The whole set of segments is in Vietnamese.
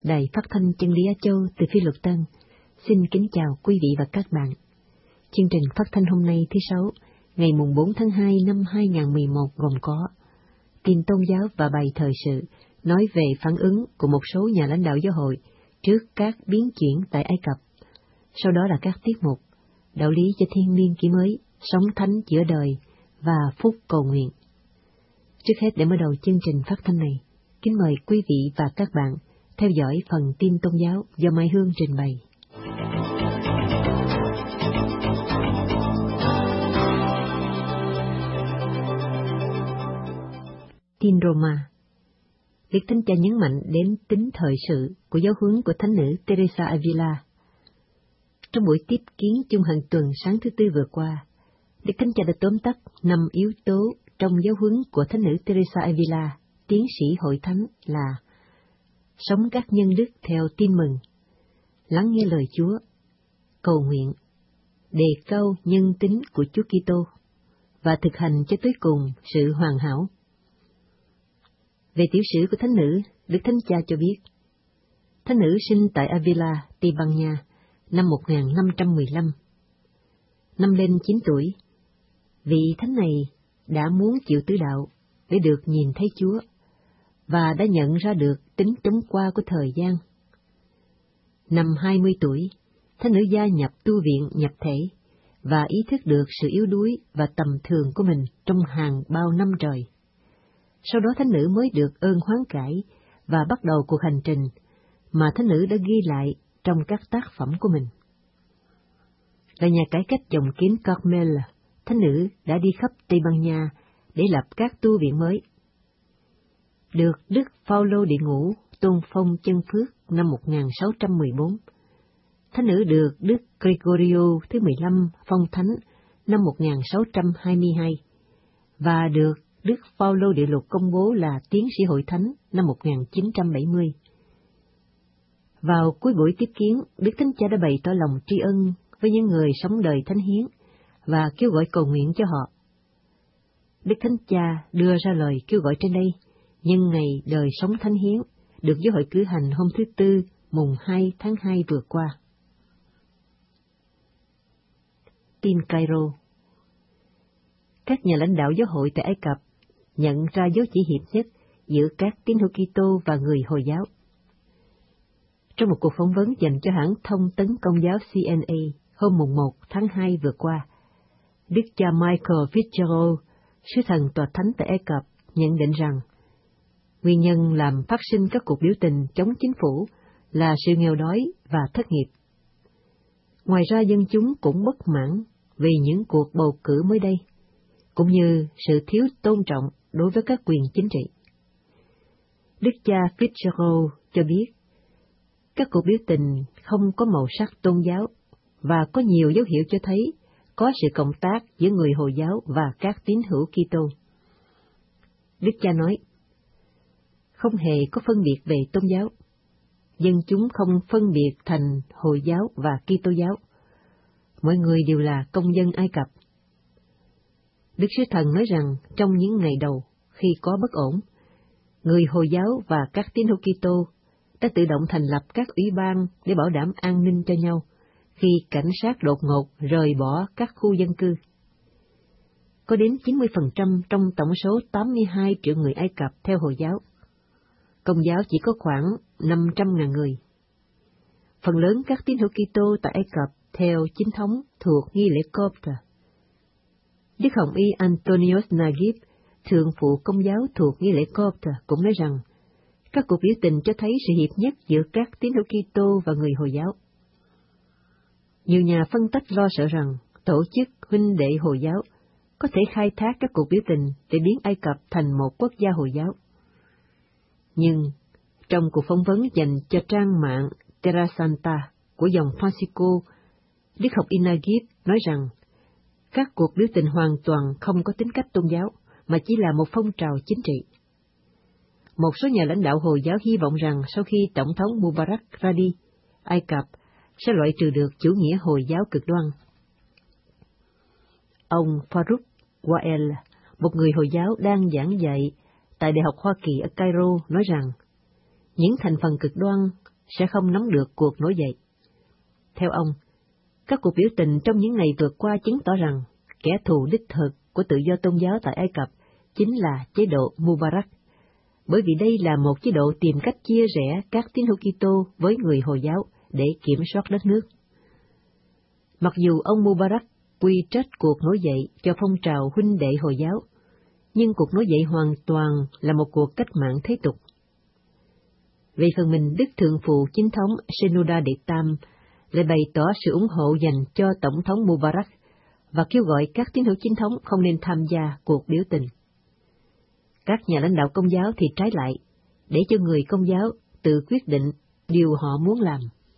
Đài Phát thanh Chân lý Á Châu từ Phi Luật Tân xin kính chào quý vị và các bạn. Chương trình phát thanh hôm nay thứ Sáu, ngày mùng 4 tháng 2 năm 2011 gồm có tin tôn giáo và bài thời sự nói về phản ứng của một số nhà lãnh đạo giáo hội trước các biến chuyển tại Ai Cập. Sau đó là các tiết mục đạo lý cho thiên niên kỷ mới, sống thánh giữa đời và phúc cầu nguyện. Trước hết, để mở đầu chương trình phát thanh này, kính mời quý vị và các bạn theo dõi phần tin tôn giáo do Mai Hương trình bày. Tin Roma. Đức Thánh Cha nhấn mạnh đến tính thời sự của giáo huấn của Thánh nữ Teresa Avila. Trong buổi tiếp kiến chung hàng tuần sáng thứ Tư vừa qua, Đức Thánh Cha đã tóm tắt 5 yếu tố trong giáo huấn của Thánh nữ Teresa Avila, tiến sĩ hội thánh là: sống các nhân đức theo tin mừng, lắng nghe lời Chúa, cầu nguyện, đề cao nhân tính của Chúa Kitô và thực hành cho tới cùng sự hoàn hảo. Về tiểu sử của thánh nữ, Đức Thánh Cha cho biết, thánh nữ sinh tại Avila, Tây Ban Nha, năm 1515. Năm lên 9 tuổi, vị thánh này đã muốn chịu tử đạo để được nhìn thấy Chúa, và đã nhận ra được tính trống qua của thời gian. Năm 20 tuổi, thánh nữ gia nhập tu viện nhập thể, và ý thức được sự yếu đuối và tầm thường của mình trong hàng bao năm trời. Sau đó thánh nữ mới được ơn hoán cải và bắt đầu cuộc hành trình mà thánh nữ đã ghi lại trong các tác phẩm của mình. Là nhà cải cách dòng kín Carmel, thánh nữ đã đi khắp Tây Ban Nha để lập các tu viện mới. Được Đức Phaolô Đệ Ngũ tôn phong chân phước năm 1614, thánh nữ được Đức Gregorio thứ 15 phong thánh năm 1622 và được Đức Phaolô Đệ Lục công bố là tiến sĩ hội thánh năm 1970. Vào cuối buổi tiếp kiến, Đức Thánh Cha đã bày tỏ lòng tri ân với những người sống đời thánh hiến và kêu gọi cầu nguyện cho họ. Đức Thánh Cha đưa ra lời kêu gọi trên đây nhân ngày đời sống thánh hiến được giáo hội cử hành hôm thứ Tư, mùng 2 tháng 2 vừa qua. Tin Cairo. Các nhà lãnh đạo giáo hội tại Ai Cập nhận ra dấu chỉ hiệp nhất giữa các tín hữu Kitô và người Hồi giáo. Trong một cuộc phỏng vấn dành cho hãng thông tấn Công giáo CNA hôm mùng 1 tháng 2 vừa qua, Đức cha Michael Fitzgerald, sứ thần tòa thánh tại Ai Cập, nhận định rằng nguyên nhân làm phát sinh các cuộc biểu tình chống chính phủ là sự nghèo đói và thất nghiệp. Ngoài ra, dân chúng cũng bất mãn vì những cuộc bầu cử mới đây, cũng như sự thiếu tôn trọng đối với các quyền chính trị. Đức cha Fitzgerald cho biết, các cuộc biểu tình không có màu sắc tôn giáo và có nhiều dấu hiệu cho thấy có sự cộng tác giữa người Hồi giáo và các tín hữu Kitô. Đức cha nói, không hề có phân biệt về tôn giáo. Dân chúng không phân biệt thành Hồi giáo và Kitô giáo. Mọi người đều là công dân Ai Cập. Đức sứ thần nói rằng trong những ngày đầu, khi có bất ổn, người Hồi giáo và các tín hữu Kitô đã tự động thành lập các ủy ban để bảo đảm an ninh cho nhau khi cảnh sát đột ngột rời bỏ các khu dân cư. Có đến 90% trong tổng số 82 triệu người Ai Cập theo Hồi giáo. Công giáo chỉ có khoảng 500.000 người. Phần lớn các tín hữu Kitô tại Ai Cập theo chính thống thuộc nghi lễ Copte. Đức Hồng Y Antonius Naguib, thượng phụ Công giáo thuộc nghi lễ Copte, cũng nói rằng các cuộc biểu tình cho thấy sự hiệp nhất giữa các tín hữu Kitô và người Hồi giáo. Nhiều nhà phân tích lo sợ rằng tổ chức huynh đệ Hồi giáo có thể khai thác các cuộc biểu tình để biến Ai Cập thành một quốc gia Hồi giáo. Nhưng trong cuộc phỏng vấn dành cho trang mạng Terra Santa của dòng Francisco, Đức học Naguib nói rằng các cuộc biểu tình hoàn toàn không có tính cách tôn giáo, mà chỉ là một phong trào chính trị. Một số nhà lãnh đạo Hồi giáo hy vọng rằng sau khi Tổng thống Mubarak ra đi, Ai Cập sẽ loại trừ được chủ nghĩa Hồi giáo cực đoan. Ông Farouk Wael, một người Hồi giáo đang giảng dạy tại Đại học Hoa Kỳ ở Cairo, nói rằng những thành phần cực đoan sẽ không nắm được cuộc nổi dậy. Theo ông, các cuộc biểu tình trong những ngày vừa qua chứng tỏ rằng kẻ thù đích thực của tự do tôn giáo tại Ai Cập chính là chế độ Mubarak, bởi vì đây là một chế độ tìm cách chia rẽ các tín hữu Kitô với người Hồi giáo để kiểm soát đất nước. Mặc dù ông Mubarak quy trách cuộc nổi dậy cho phong trào huynh đệ Hồi giáo, nhưng cuộc nổi dậy hoàn toàn là một cuộc cách mạng thế tục. Về phần mình, Đức Thượng phụ Chính thống Shenouda đệ Tam lại bày tỏ sự ủng hộ dành cho Tổng thống Mubarak và kêu gọi các tín hữu chính thống không nên tham gia cuộc biểu tình. Các nhà lãnh đạo Công giáo thì trái lại, để cho người Công giáo tự quyết định điều họ muốn làm.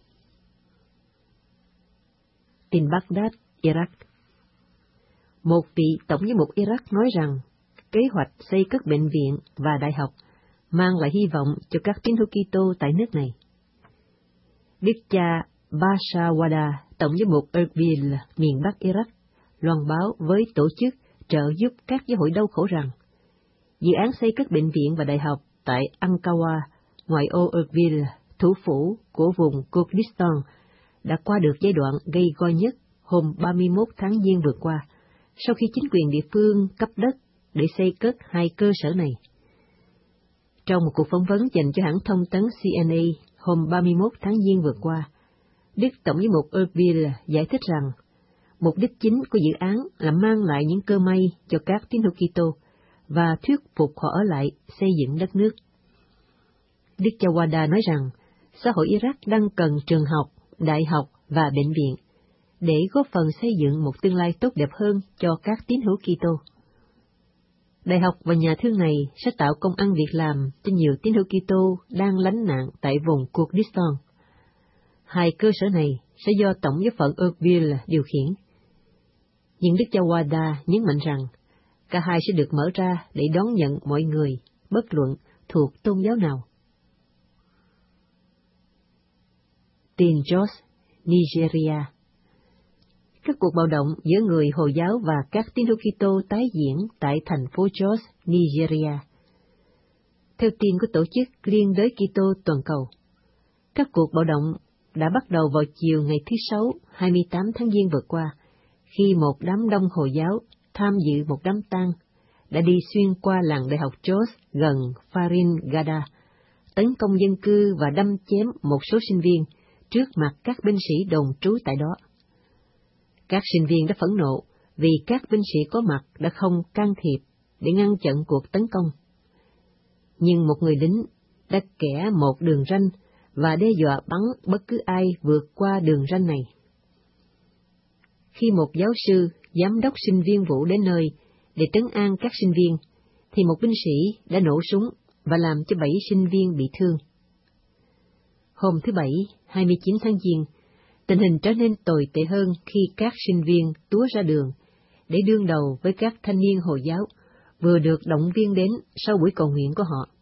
Tin Baghdad, Iraq. Một vị tổng giám mục Iraq nói rằng kế hoạch xây các bệnh viện và đại học mang lại hy vọng cho các tín hữu Kitô tại nước này. Đức cha Bashar Wada, tổng giám mục Erbil, miền Bắc Iraq, loan báo với tổ chức trợ giúp các giáo hội đau khổ rằng dự án xây các bệnh viện và đại học tại Ankawa, ngoại ô Erbil, thủ phủ của vùng Kurdistan, đã qua được giai đoạn gây go nhất hôm 31 tháng Giêng vừa qua, sau khi chính quyền địa phương cấp đất để xây cất hai cơ sở này. Trong một cuộc phỏng vấn dành cho hãng thông tấn CNA hôm 31 tháng Giêng vừa qua, Đức Tổng giám mục Erbil giải thích rằng mục đích chính của dự án là mang lại những cơ may cho các tín hữu Kitô và thuyết phục họ ở lại xây dựng đất nước. Đức cha Wada nói rằng xã hội Iraq đang cần trường học, đại học và bệnh viện để góp phần xây dựng một tương lai tốt đẹp hơn cho các tín hữu Kitô. Đại học và nhà thương này sẽ tạo công ăn việc làm cho nhiều tín hữu Kitô đang lánh nạn tại vùng Kurdistan. Hai cơ sở này sẽ do Tổng giáo phận Erbil điều khiển. Nhưng Đức cha Wada nhấn mạnh rằng cả hai sẽ được mở ra để đón nhận mọi người, bất luận thuộc tôn giáo nào. Tin Jos, Nigeria. Các cuộc bạo động giữa người Hồi giáo và các tín hữu Kitô tái diễn tại thành phố Jos, Nigeria. Theo tin của tổ chức Liên đới Kitô toàn cầu, các cuộc bạo động đã bắt đầu vào chiều ngày thứ Sáu, 28 tháng Giêng vừa qua, khi một đám đông Hồi giáo tham dự một đám tang đã đi xuyên qua làng đại học Jos gần Farin Gada, tấn công dân cư và đâm chém một số sinh viên trước mặt các binh sĩ đồn trú tại đó. Các sinh viên đã phẫn nộ vì các binh sĩ có mặt đã không can thiệp để ngăn chặn cuộc tấn công. Nhưng một người lính đã kẻ một đường ranh và đe dọa bắn bất cứ ai vượt qua đường ranh này. Khi một giáo sư, giám đốc sinh viên vụ đến nơi để trấn an các sinh viên, thì một binh sĩ đã nổ súng và làm cho 7 sinh viên bị thương. Hôm thứ Bảy, 29 tháng Giêng, tình hình trở nên tồi tệ hơn khi các sinh viên túa ra đường để đương đầu với các thanh niên Hồi giáo vừa được động viên đến sau buổi cầu nguyện của họ.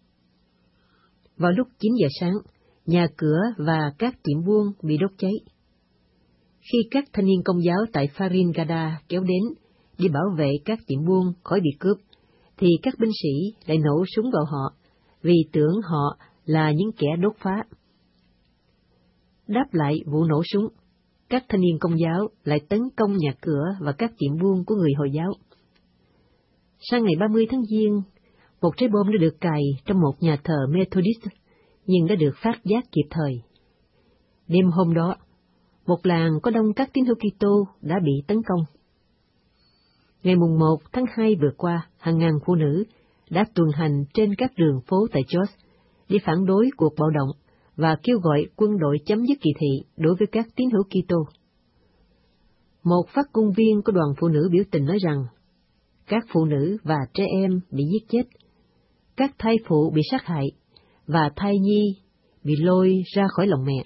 Vào lúc 9 giờ sáng, nhà cửa và các tiệm buôn bị đốt cháy. Khi các thanh niên Công giáo tại Farin Gada kéo đến để bảo vệ các tiệm buôn khỏi bị cướp, thì các binh sĩ lại nổ súng vào họ vì tưởng họ là những kẻ đốt phá. Đáp lại vụ nổ súng, các thanh niên Công giáo lại tấn công nhà cửa và các tiệm buôn của người Hồi giáo. Sang ngày 30 tháng Giêng, một trái bom đã được cài trong một nhà thờ Methodist, nhưng đã được phát giác kịp thời. Đêm hôm đó, một làng có đông các tín hữu Kitô đã bị tấn công. Ngày mùng 1 tháng 2 vừa qua, hàng ngàn phụ nữ đã tuần hành trên các đường phố tại Jos để phản đối cuộc bạo động và kêu gọi quân đội chấm dứt kỳ thị đối với các tín hữu Kitô. Một phát ngôn viên của đoàn phụ nữ biểu tình nói rằng các phụ nữ và trẻ em bị giết chết, các thai phụ bị sát hại và thai nhi bị lôi ra khỏi lòng mẹ.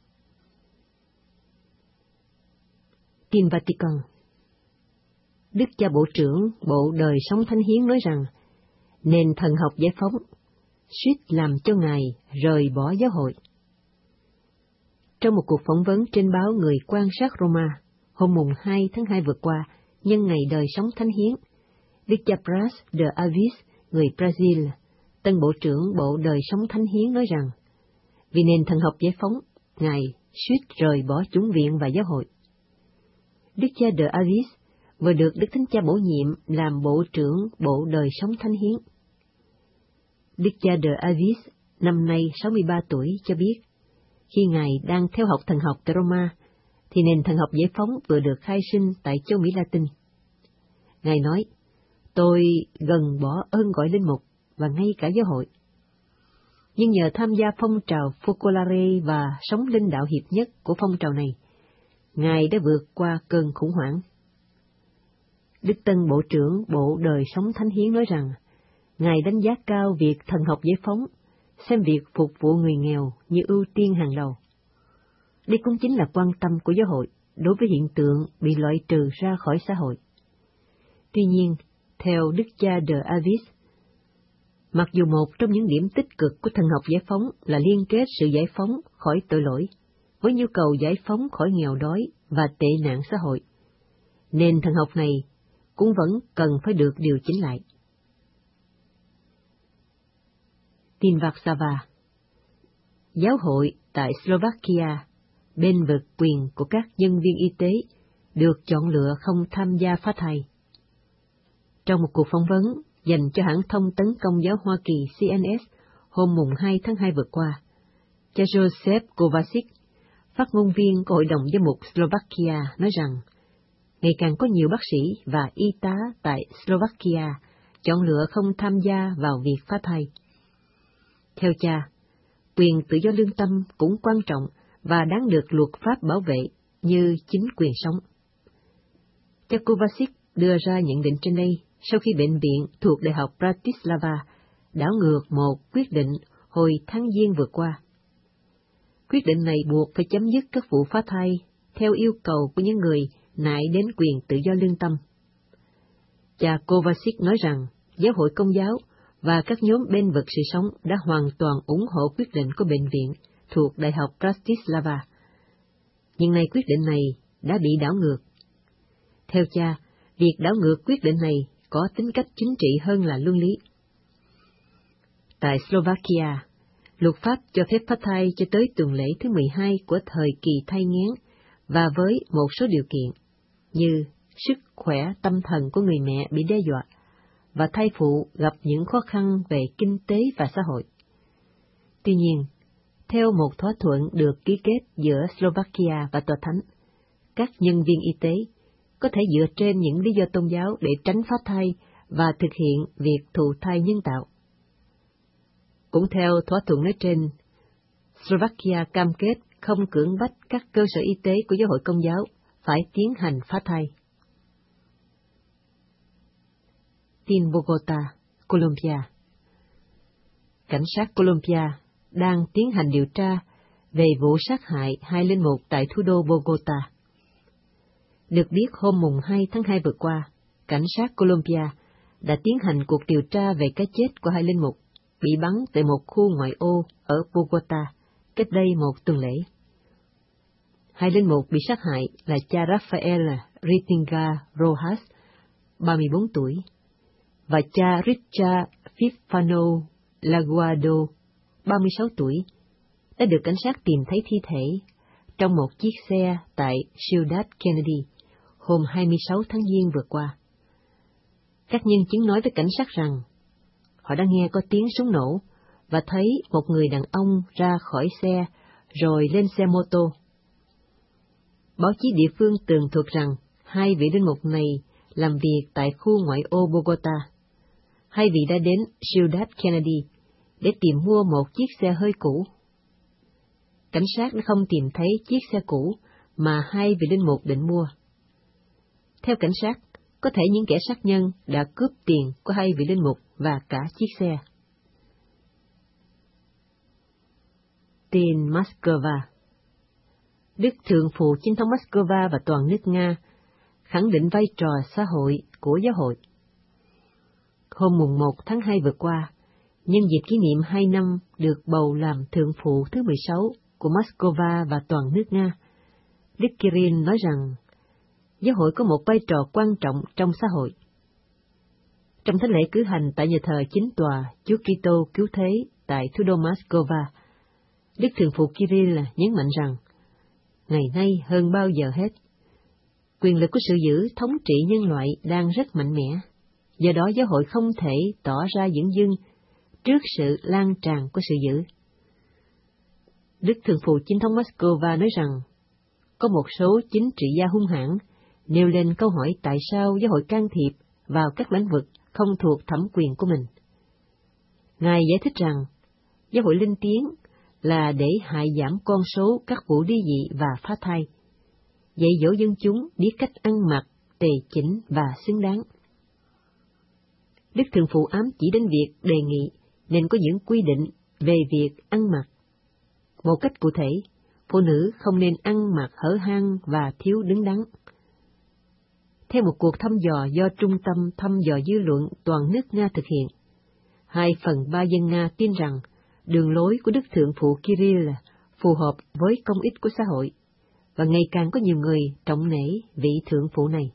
Tin Vatican. Đức cha Bộ trưởng Bộ Đời Sống Thánh Hiến nói rằng nền thần học giải phóng suýt làm cho Ngài rời bỏ giáo hội. Trong một cuộc phỏng vấn trên báo Người Quan sát Roma hôm mùng 2 tháng 2 vừa qua, nhân ngày Đời Sống Thánh Hiến, Đức cha Braz de Avis, người Brazil, tân Bộ trưởng Bộ Đời Sống Thánh Hiến nói rằng Vì nền thần học giải phóng, Ngài suýt rời bỏ chủng viện và giáo hội. Đức cha de Avis vừa được Đức Thánh Cha bổ nhiệm làm Bộ trưởng Bộ Đời Sống Thánh Hiến. Đức cha de Avis, năm nay 63 tuổi, cho biết, khi Ngài đang theo học thần học tại Roma, thì nền thần học giải phóng vừa được khai sinh tại châu Mỹ Latin. Ngài nói, tôi gần bỏ ơn gọi linh mục và ngay cả giáo hội. Nhưng nhờ tham gia phong trào Focolare và sống linh đạo hiệp nhất của phong trào này, Ngài đã vượt qua cơn khủng hoảng. Đức Tân Bộ trưởng Bộ Đời Sống Thánh Hiến nói rằng, Ngài đánh giá cao việc thần học giải phóng, xem việc phục vụ người nghèo như ưu tiên hàng đầu. Đây cũng chính là quan tâm của giáo hội đối với hiện tượng bị loại trừ ra khỏi xã hội. Tuy nhiên, theo Đức cha de Avis, mặc dù một trong những điểm tích cực của thần học giải phóng là liên kết sự giải phóng khỏi tội lỗi với nhu cầu giải phóng khỏi nghèo đói và tệ nạn xã hội, nền thần học này cũng vẫn cần phải được điều chỉnh lại. Tin Warsaw. Giáo hội tại Slovakia bên vực quyền của các nhân viên y tế được chọn lựa không tham gia phá thai. Trong một cuộc phỏng vấn dành cho hãng thông tấn công giáo Hoa Kỳ CNS hôm mùng 2 tháng 2 vừa qua, cha Joseph Kovacic, phát ngôn viên của Hội đồng Giám mục Slovakia, nói rằng ngày càng có nhiều bác sĩ và y tá tại Slovakia chọn lựa không tham gia vào việc phá thai. Theo cha, quyền tự do lương tâm cũng quan trọng và đáng được luật pháp bảo vệ như chính quyền sống. Cha Kovacic đưa ra nhận định trên đây sau khi bệnh viện thuộc Đại học Bratislava đảo ngược một quyết định hồi tháng Giêng vừa qua. Quyết định này buộc phải chấm dứt các vụ phá thai theo yêu cầu của những người nại đến quyền tự do lương tâm. Cha Kovacic nói rằng giáo hội Công giáo và các nhóm bên vực sự sống đã hoàn toàn ủng hộ quyết định của bệnh viện thuộc Đại học Bratislava. Nhưng nay quyết định này đã bị đảo ngược. Theo cha, việc đảo ngược quyết định này có tính cách chính trị hơn là luân lý. Tại Slovakia, luật pháp cho phép phá thai cho tới tuần lễ thứ 12 của thời kỳ thai nghén và với một số điều kiện, như sức khỏe tâm thần của người mẹ bị đe dọa và thai phụ gặp những khó khăn về kinh tế và xã hội. Tuy nhiên, theo một thỏa thuận được ký kết giữa Slovakia và Tòa Thánh, các nhân viên y tế có thể dựa trên những lý do tôn giáo để tránh phá thai và thực hiện việc thụ thai nhân tạo. Cũng theo thỏa thuận nói trên, Slovakia cam kết không cưỡng bách các cơ sở y tế của giáo hội Công giáo phải tiến hành phá thai. Tin Bogota, Colombia. Cảnh sát Colombia đang tiến hành điều tra về vụ sát hại 2 linh mục tại thủ đô Bogota. Được biết hôm mùng 2 tháng 2 vừa qua, cảnh sát Colombia đã tiến hành cuộc điều tra về cái chết của 2 linh mục bị bắn tại một khu ngoại ô ở Bogota cách đây một tuần lễ. 2 linh mục bị sát hại là cha Rafael Ritinga Rojas, 34 tuổi, và cha Richard Fifano Laguado, 36 tuổi, đã được cảnh sát tìm thấy thi thể trong một chiếc xe tại Ciudad Kennedy hôm 26 tháng Giêng vừa qua. Các nhân chứng nói với cảnh sát rằng họ đã nghe có tiếng súng nổ và thấy một người đàn ông ra khỏi xe rồi lên xe mô tô. Báo chí địa phương tường thuật rằng 2 vị linh mục này làm việc tại khu ngoại ô Bogota. 2 vị đã đến Ciudad Kennedy để tìm mua một chiếc xe hơi cũ. Cảnh sát đã không tìm thấy chiếc xe cũ mà 2 vị linh mục định mua. Theo cảnh sát, có thể những kẻ sát nhân đã cướp tiền của 2 vị linh mục và cả chiếc xe. Tin Moscow. Đức Thượng phụ Chính thống Moscow và toàn nước Nga khẳng định vai trò xã hội của giáo hội. Hôm mùng 1 tháng 2 vừa qua, nhân dịp kỷ niệm 2 năm được bầu làm Thượng phụ thứ 16 của Moscow và toàn nước Nga, Đức Kirill nói rằng giáo hội có một vai trò quan trọng trong xã hội. Trong thánh lễ cử hành tại nhà thờ chính tòa Chúa Kitô Cứu Thế tại thủ đô Moscow, Đức Thượng phụ Kirill nhấn mạnh rằng, ngày nay hơn bao giờ hết, quyền lực của sự giữ thống trị nhân loại đang rất mạnh mẽ, do đó giáo hội không thể tỏ ra dửng dưng trước sự lan tràn của sự giữ. Đức Thượng phụ Chính thống Moscow nói rằng, có một số chính trị gia hung hãn nêu lên câu hỏi tại sao giáo hội can thiệp vào các lĩnh vực không thuộc thẩm quyền của mình. Ngài giải thích rằng, giáo hội lên tiếng là để hại giảm con số các vụ ly dị và phá thai, dạy dỗ dân chúng biết cách ăn mặc tề chỉnh và xứng đáng. Đức Thượng phụ ám chỉ đến việc đề nghị nên có những quy định về việc ăn mặc. Một cách cụ thể, phụ nữ không nên ăn mặc hở hang và thiếu đứng đắn. Theo một cuộc thăm dò do Trung tâm Thăm dò Dư luận toàn nước Nga thực hiện, 2/3 dân Nga tin rằng đường lối của Đức Thượng phụ Kirill phù hợp với công ích của xã hội, và ngày càng có nhiều người trọng nể vị thượng phụ này.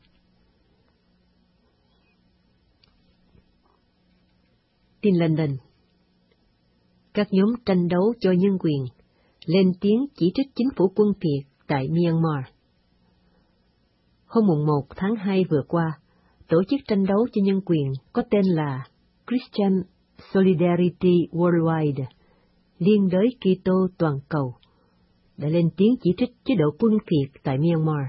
Tin London. Các nhóm tranh đấu cho nhân quyền lên tiếng chỉ trích chính phủ quân Việt tại Myanmar. Hôm 1 tháng 2 vừa qua, tổ chức tranh đấu cho nhân quyền có tên là Christian Solidarity Worldwide, Liên đới Kitô toàn cầu, đã lên tiếng chỉ trích chế độ quân Việt tại Myanmar.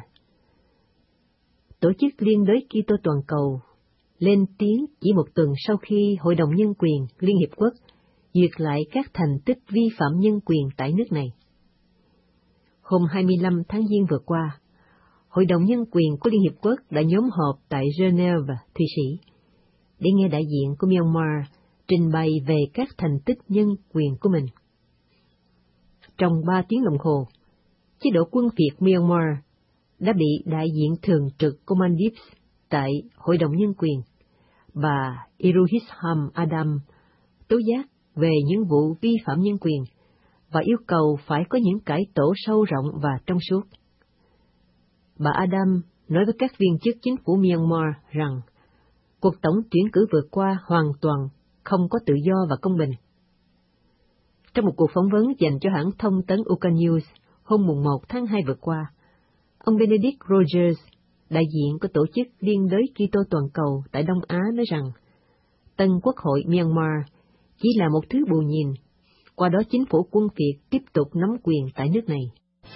Tổ chức Liên đới Kitô toàn cầu lên tiếng chỉ một tuần sau khi Hội đồng Nhân quyền Liên Hiệp Quốc duyệt lại các thành tích vi phạm nhân quyền tại nước này. Hôm 25 tháng Giêng vừa qua, Hội đồng Nhân quyền của Liên Hiệp Quốc đã nhóm họp tại Geneva, Thụy Sĩ, để nghe đại diện của Myanmar trình bày về các thành tích nhân quyền của mình. Trong 3 tiếng đồng hồ, chế độ quân Việt Myanmar đã bị đại diện thường trực của Maldives tại Hội đồng Nhân quyền, bà Iruhisham Adam, tố giác về những vụ vi phạm nhân quyền và yêu cầu phải có những cải tổ sâu rộng và trong suốt. Bà Adam nói với các viên chức chính phủ Myanmar rằng cuộc tổng tuyển cử vừa qua hoàn toàn không có tự do và công bình. Trong một cuộc phỏng vấn dành cho hãng thông tấn Uka News hôm 1 tháng 2 vừa qua, ông Benedict Rogers, đại diện của tổ chức Liên đới Kitô toàn cầu tại Đông Á nói rằng tân quốc hội Myanmar chỉ là một thứ bù nhìn, qua đó chính phủ quân Việt tiếp tục nắm quyền tại nước này.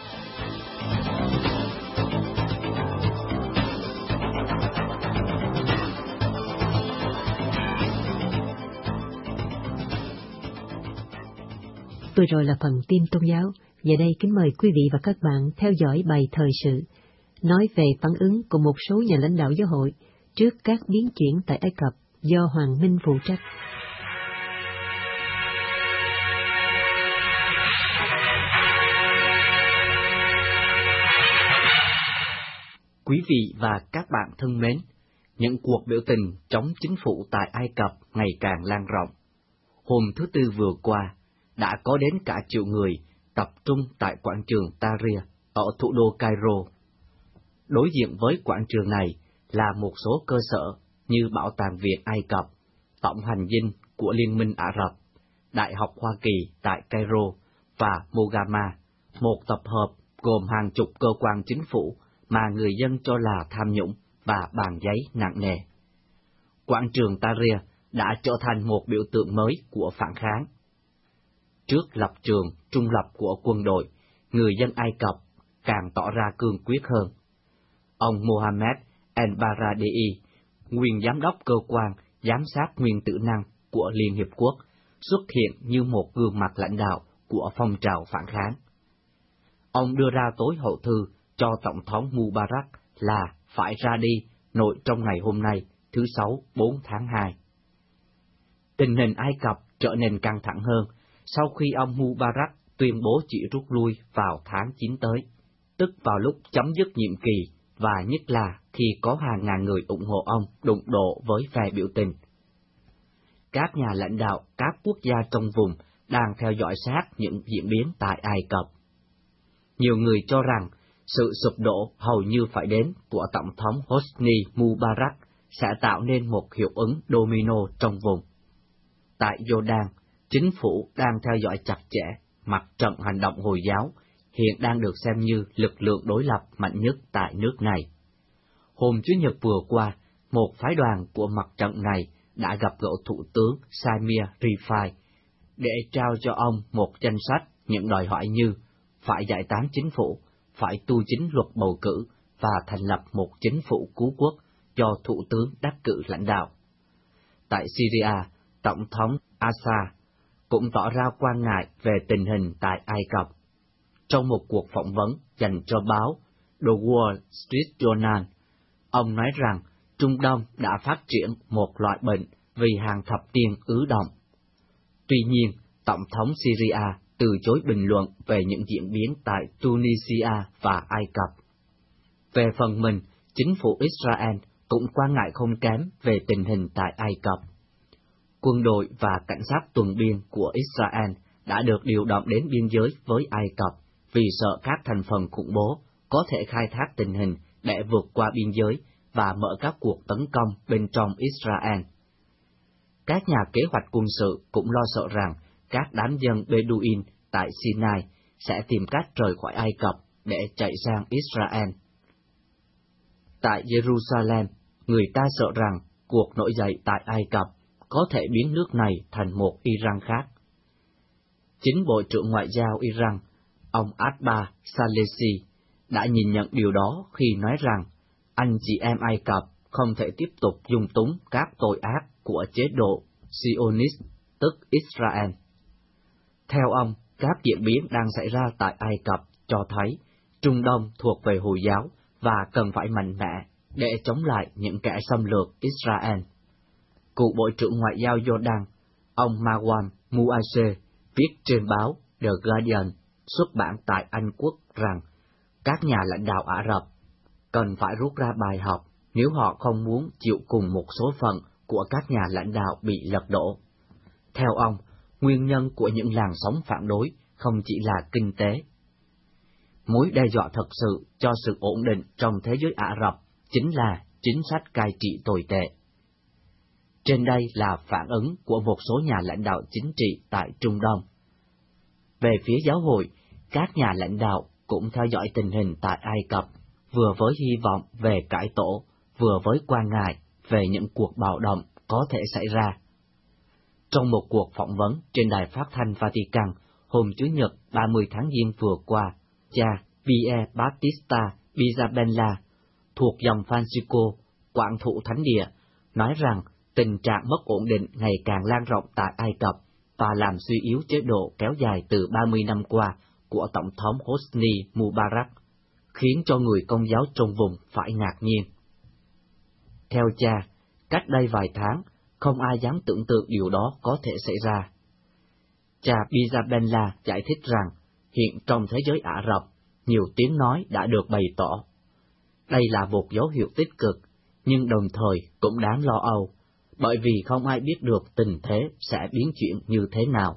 Vừa rồi là phần tin tôn giáo. Giờ đây kính mời quý vị và các bạn theo dõi bài thời sự, nói về phản ứng của một số nhà lãnh đạo giáo hội trước các biến chuyển tại Ai Cập do Hoàng Minh phụ trách. Quý vị và các bạn thân mến, những cuộc biểu tình chống chính phủ tại Ai Cập ngày càng lan rộng. Hôm thứ Tư vừa qua, đã có đến cả triệu người tập trung tại quảng trường Tahrir ở thủ đô Cairo. Đối diện với quảng trường này là một số cơ sở như Bảo tàng Việt Ai Cập, Tổng hành dinh của Liên minh Ả Rập, Đại học Hoa Kỳ tại Cairo và Mogama, một tập hợp gồm hàng chục cơ quan chính phủ mà người dân cho là tham nhũng và bàn giấy nặng nề. Quảng trường Tahrir đã trở thành một biểu tượng mới của phản kháng. Trước lập trường trung lập của quân đội, người dân Ai Cập càng tỏ ra cương quyết hơn. Ông Mohammed El-Baradei, nguyên giám đốc cơ quan giám sát nguyên tử năng của Liên Hiệp Quốc, xuất hiện như một gương mặt lãnh đạo của phong trào phản kháng. Ông đưa ra tối hậu thư cho Tổng thống Mubarak là phải ra đi nội trong ngày hôm nay, thứ Sáu 4 tháng 2. Tình hình Ai Cập trở nên căng thẳng hơn sau khi ông Mubarak tuyên bố chỉ rút lui vào tháng 9 tới, tức vào lúc chấm dứt nhiệm kỳ, và nhất là khi có hàng ngàn người ủng hộ ông đụng độ với phe biểu tình. Các nhà lãnh đạo các quốc gia trong vùng đang theo dõi sát những diễn biến tại Ai Cập. Nhiều người cho rằng sự sụp đổ hầu như phải đến của Tổng thống Hosni Mubarak sẽ tạo nên một hiệu ứng domino trong vùng. Tại Jordan, chính phủ đang theo dõi chặt chẽ Mặt trận hành động Hồi giáo hiện đang được xem như lực lượng đối lập mạnh nhất tại nước này. Hôm Chủ nhật vừa qua, một phái đoàn của mặt trận này đã gặp gỡ Thủ tướng Samir Rifai để trao cho ông một danh sách những đòi hỏi như phải giải tán chính phủ, phải tu chính luật bầu cử và thành lập một chính phủ cứu quốc do Thủ tướng đắc cử lãnh đạo. Tại Syria, Tổng thống Assad cũng tỏ ra quan ngại về tình hình tại Ai Cập. Trong một cuộc phỏng vấn dành cho báo The Wall Street Journal, ông nói rằng Trung Đông đã phát triển một loại bệnh vì hàng thập niên ứ động. Tuy nhiên, Tổng thống Syria từ chối bình luận về những diễn biến tại Tunisia và Ai Cập. Về phần mình, chính phủ Israel cũng quan ngại không kém về tình hình tại Ai Cập. Quân đội và cảnh sát tuần biên của Israel đã được điều động đến biên giới với Ai Cập vì sợ các thành phần khủng bố có thể khai thác tình hình để vượt qua biên giới và mở các cuộc tấn công bên trong Israel. Các nhà kế hoạch quân sự cũng lo sợ rằng các đám dân Bedouin tại Sinai sẽ tìm cách rời khỏi Ai Cập để chạy sang Israel. Tại Jerusalem, người ta sợ rằng cuộc nổi dậy tại Ai Cập có thể biến nước này thành một Iran khác. Chính Bộ trưởng Ngoại giao Iran, ông Abbas Salesi, đã nhìn nhận điều đó khi nói rằng anh chị em Ai Cập không thể tiếp tục dung túng các tội ác của chế độ Zionist, tức Israel. Theo ông, các diễn biến đang xảy ra tại Ai Cập cho thấy Trung Đông thuộc về Hồi giáo và cần phải mạnh mẽ để chống lại những kẻ xâm lược Israel. Cựu Bộ trưởng Ngoại giao Jordan, ông Marwan Muashe, viết trên báo The Guardian xuất bản tại Anh Quốc rằng các nhà lãnh đạo Ả Rập cần phải rút ra bài học nếu họ không muốn chịu cùng một số phận của các nhà lãnh đạo bị lật đổ. Theo ông, nguyên nhân của những làn sóng phản đối không chỉ là kinh tế. Mối đe dọa thật sự cho sự ổn định trong thế giới Ả Rập chính là chính sách cai trị tồi tệ. Trên đây là phản ứng của một số nhà lãnh đạo chính trị tại Trung Đông. Về phía giáo hội, các nhà lãnh đạo cũng theo dõi tình hình tại Ai Cập, vừa với hy vọng về cải tổ, vừa với quan ngại về những cuộc bạo động có thể xảy ra. Trong một cuộc phỏng vấn trên đài phát thanh Vatican hôm Chủ nhật 30 tháng Giêng vừa qua, cha Pier Battista Pizzaballa, thuộc dòng Francisco, quản thủ thánh địa, nói rằng tình trạng mất ổn định ngày càng lan rộng tại Ai Cập và làm suy yếu chế độ kéo dài từ 30 năm qua của Tổng thống Hosni Mubarak, khiến cho người Công giáo trong vùng phải ngạc nhiên. Theo cha, cách đây vài tháng, không ai dám tưởng tượng điều đó có thể xảy ra. Cha Pizzaballa giải thích rằng, hiện trong thế giới Ả Rập, nhiều tiếng nói đã được bày tỏ. Đây là một dấu hiệu tích cực, nhưng đồng thời cũng đáng lo âu, bởi vì không ai biết được tình thế sẽ biến chuyển như thế nào.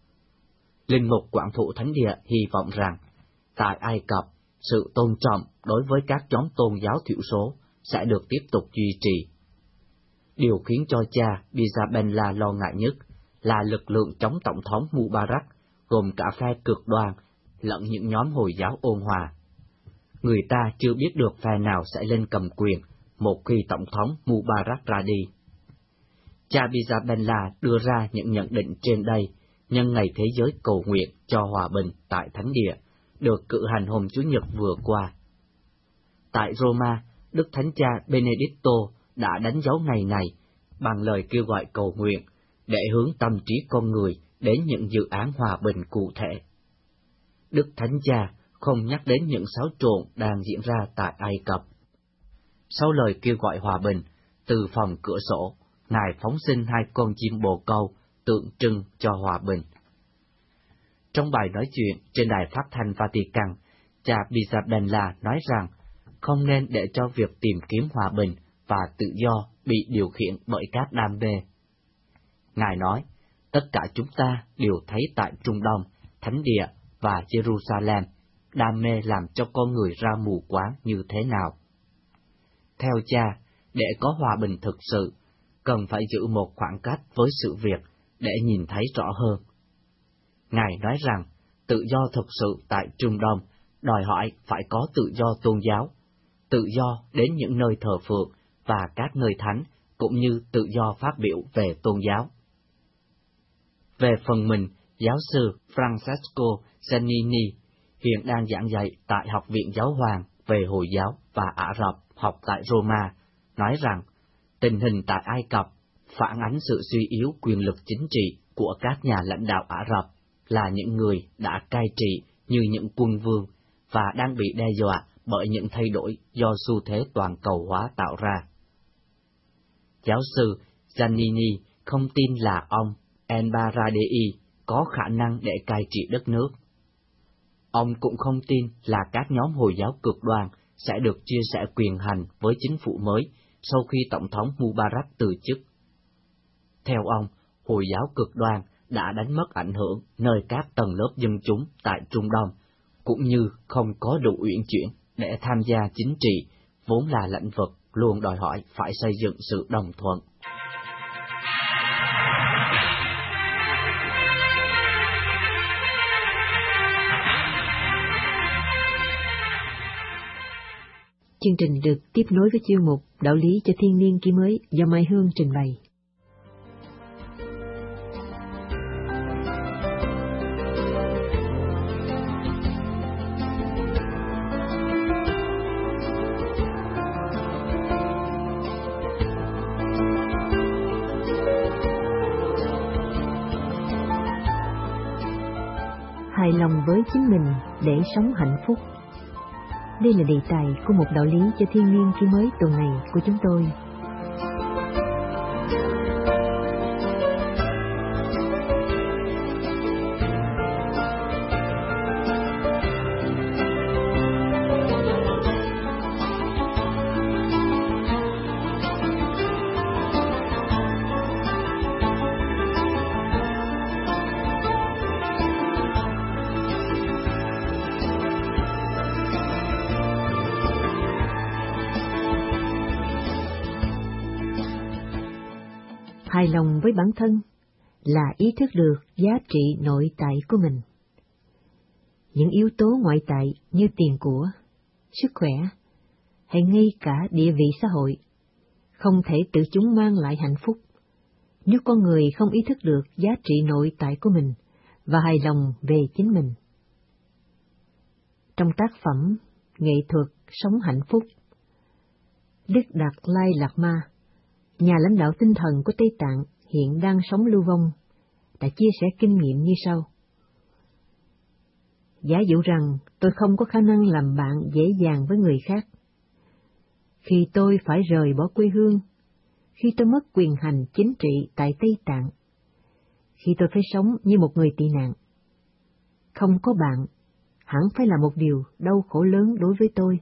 Linh mục quản thủ thánh địa hy vọng rằng, tại Ai Cập, sự tôn trọng đối với các nhóm tôn giáo thiểu số sẽ được tiếp tục duy trì. Điều khiến cho cha Pizzaballa lo ngại nhất là lực lượng chống Tổng thống Mubarak, gồm cả phe cực đoan lẫn những nhóm Hồi giáo ôn hòa. Người ta chưa biết được phe nào sẽ lên cầm quyền một khi Tổng thống Mubarak ra đi. Cha Pizzaballa đưa ra những nhận định trên đây nhân ngày thế giới cầu nguyện cho hòa bình tại Thánh địa, được cử hành hôm Chủ nhật vừa qua. Tại Roma, Đức Thánh Cha Benedicto đã đánh dấu ngày này bằng lời kêu gọi cầu nguyện để hướng tâm trí con người đến những dự án hòa bình cụ thể. Đức Thánh Cha không nhắc đến những xáo trộn đang diễn ra tại Ai Cập. Sau lời kêu gọi hòa bình, từ phòng cửa sổ, Ngài phóng sinh 2 con chim bồ câu tượng trưng cho hòa bình. Trong bài nói chuyện trên đài phát thanh Vatican, cha Pizzaballa nói rằng không nên để cho việc tìm kiếm hòa bình và tự do bị điều khiển bởi các đam mê. Ngài nói, tất cả chúng ta đều thấy tại Trung Đông, Thánh địa và Jerusalem, đam mê làm cho con người ra mù quáng như thế nào. Theo cha, để có hòa bình thực sự, cần phải giữ một khoảng cách với sự việc để nhìn thấy rõ hơn. Ngài nói rằng, tự do thực sự tại Trung Đông đòi hỏi phải có tự do tôn giáo, tự do đến những nơi thờ phượng và các nơi thánh, cũng như tự do phát biểu về tôn giáo. Về phần mình, giáo sư Francesco Giannini hiện đang giảng dạy tại Học viện Giáo hoàng về Hồi giáo và Ả Rập học tại Roma, nói rằng tình hình tại Ai Cập phản ánh sự suy yếu quyền lực chính trị của các nhà lãnh đạo Ả Rập, là những người đã cai trị như những quân vương và đang bị đe dọa bởi những thay đổi do xu thế toàn cầu hóa tạo ra. Giáo sư Giannini không tin là ông El-Baradei có khả năng để cai trị đất nước. Ông cũng không tin là các nhóm Hồi giáo cực đoan sẽ được chia sẻ quyền hành với chính phủ mới sau khi Tổng thống Mubarak từ chức. Theo ông, Hồi giáo cực đoan đã đánh mất ảnh hưởng nơi các tầng lớp dân chúng tại Trung Đông, cũng như không có đủ uyển chuyển để tham gia chính trị, vốn là lĩnh vực luôn đòi hỏi phải xây dựng sự đồng thuận. Chương trình được tiếp nối với chuyên mục Đạo lý cho thiên niên kỷ mới do Mai Hương trình bày. Hài lòng với chính mình để sống hạnh phúc. Đây là đề tài của một đạo lý cho thiên niên kỷ mới tuần này của chúng tôi. Hài lòng với bản thân là ý thức được giá trị nội tại của mình. Những yếu tố ngoại tại như tiền của, sức khỏe, hay ngay cả địa vị xã hội, không thể tự chúng mang lại hạnh phúc nếu con người không ý thức được giá trị nội tại của mình và hài lòng về chính mình. Trong tác phẩm Nghệ thuật sống hạnh phúc, Đức Đạt Lai Lạt Ma, nhà lãnh đạo tinh thần của Tây Tạng hiện đang sống lưu vong, đã chia sẻ kinh nghiệm như sau. Giả dụ rằng tôi không có khả năng làm bạn dễ dàng với người khác. Khi tôi phải rời bỏ quê hương, khi tôi mất quyền hành chính trị tại Tây Tạng, khi tôi phải sống như một người tị nạn, không có bạn hẳn phải là một điều đau khổ lớn đối với tôi.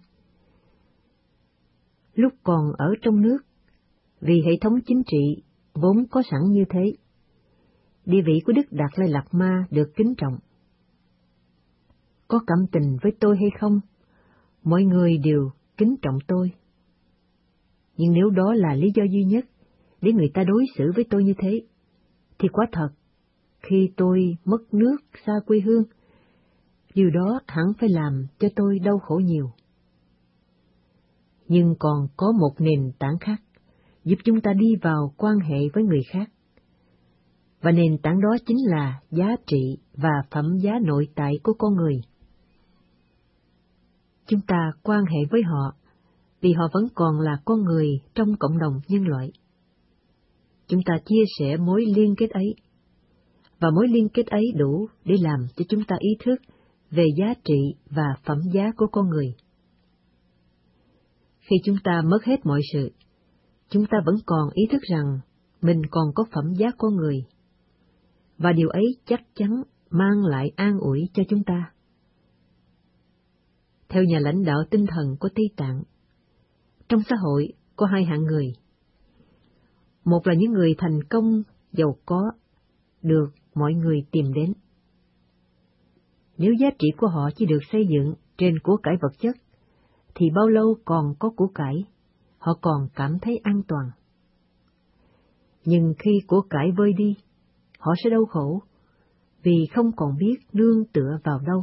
Lúc còn ở trong nước, vì hệ thống chính trị vốn có sẵn như thế, địa vị của Đức Đạt Lai Lạt Ma được kính trọng. Có cảm tình với tôi hay không, mọi người đều kính trọng tôi. Nhưng nếu đó là lý do duy nhất để người ta đối xử với tôi như thế, thì quả thật, khi tôi mất nước xa quê hương, điều đó hẳn phải làm cho tôi đau khổ nhiều. Nhưng còn có một nền tảng khác, giúp chúng ta đi vào quan hệ với người khác. Và nền tảng đó chính là giá trị và phẩm giá nội tại của con người. Chúng ta quan hệ với họ vì họ vẫn còn là con người trong cộng đồng nhân loại. Chúng ta chia sẻ mối liên kết ấy, và mối liên kết ấy đủ để làm cho chúng ta ý thức về giá trị và phẩm giá của con người. Khi chúng ta mất hết mọi sự, chúng ta vẫn còn ý thức rằng mình còn có phẩm giá con người, và điều ấy chắc chắn mang lại an ủi cho chúng ta. Theo nhà lãnh đạo tinh thần của Tây Tạng, trong xã hội có hai hạng người. Một là những người thành công, giàu có, được mọi người tìm đến. Nếu giá trị của họ chỉ được xây dựng trên của cải vật chất, thì bao lâu còn có của cải, họ còn cảm thấy an toàn. Nhưng khi của cải vơi đi, họ sẽ đau khổ, vì không còn biết nương tựa vào đâu.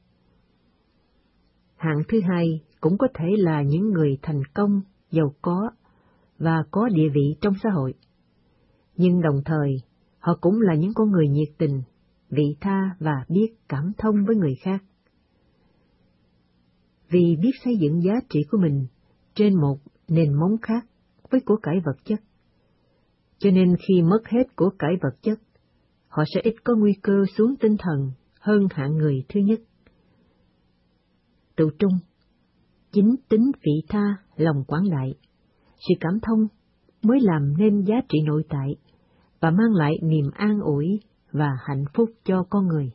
Hạng thứ hai cũng có thể là những người thành công, giàu có và có địa vị trong xã hội. Nhưng đồng thời, họ cũng là những con người nhiệt tình, vị tha và biết cảm thông với người khác. Vì biết xây dựng giá trị của mình trên một nền móng khác với của cải vật chất, cho nên khi mất hết của cải vật chất, họ sẽ ít có nguy cơ xuống tinh thần hơn hạng người thứ nhất. Tự trung, chính tính vị tha, lòng quảng đại, sự cảm thông mới làm nên giá trị nội tại và mang lại niềm an ủi và hạnh phúc cho con người.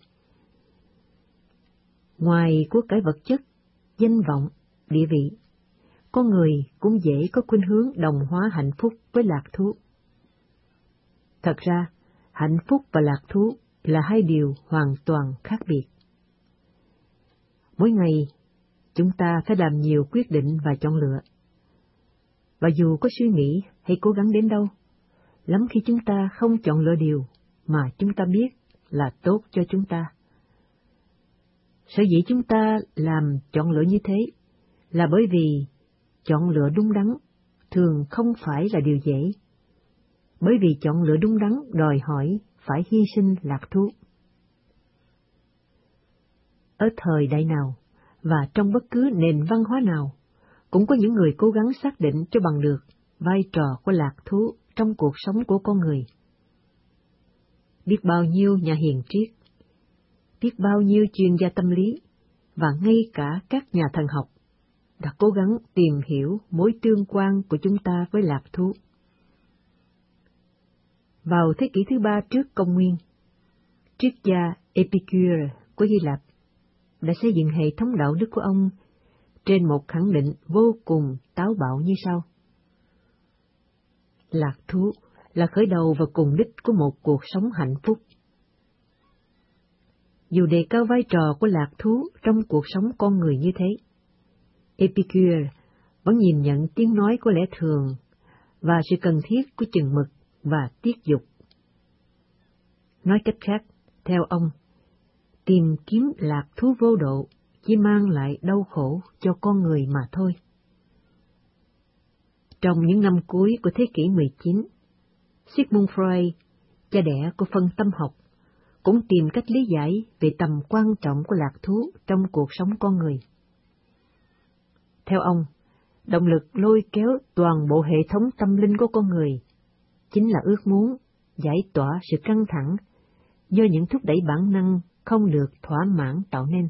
Ngoài của cải vật chất, danh vọng, địa vị, con người cũng dễ có khuynh hướng đồng hóa hạnh phúc với lạc thú. Thật ra, hạnh phúc và lạc thú là hai điều hoàn toàn khác biệt. Mỗi ngày, chúng ta phải làm nhiều quyết định và chọn lựa. Và dù có suy nghĩ hay cố gắng đến đâu, lắm khi chúng ta không chọn lựa điều mà chúng ta biết là tốt cho chúng ta. Sở dĩ chúng ta làm chọn lựa như thế là bởi vì chọn lựa đúng đắn thường không phải là điều dễ, bởi vì chọn lựa đúng đắn đòi hỏi phải hy sinh lạc thú. Ở thời đại nào và trong bất cứ nền văn hóa nào, cũng có những người cố gắng xác định cho bằng được vai trò của lạc thú trong cuộc sống của con người. Biết bao nhiêu nhà hiền triết, biết bao nhiêu chuyên gia tâm lý và ngay cả các nhà thần học đã cố gắng tìm hiểu mối tương quan của chúng ta với lạc thú. Vào thế kỷ thứ 3 trước công nguyên, triết gia Epicure của Hy Lạp đã xây dựng hệ thống đạo đức của ông trên một khẳng định vô cùng táo bạo như sau: lạc thú là khởi đầu và cùng đích của một cuộc sống hạnh phúc. Dù đề cao vai trò của lạc thú trong cuộc sống con người như thế, Epicure vẫn nhìn nhận tiếng nói của lẽ thường và sự cần thiết của chừng mực và tiết dục. Nói cách khác, theo ông, tìm kiếm lạc thú vô độ chỉ mang lại đau khổ cho con người mà thôi. Trong những năm cuối của thế kỷ 19, Sigmund Freud, cha đẻ của phân tâm học, cũng tìm cách lý giải về tầm quan trọng của lạc thú trong cuộc sống con người. Theo ông, động lực lôi kéo toàn bộ hệ thống tâm linh của con người chính là ước muốn giải tỏa sự căng thẳng do những thúc đẩy bản năng không được thỏa mãn tạo nên.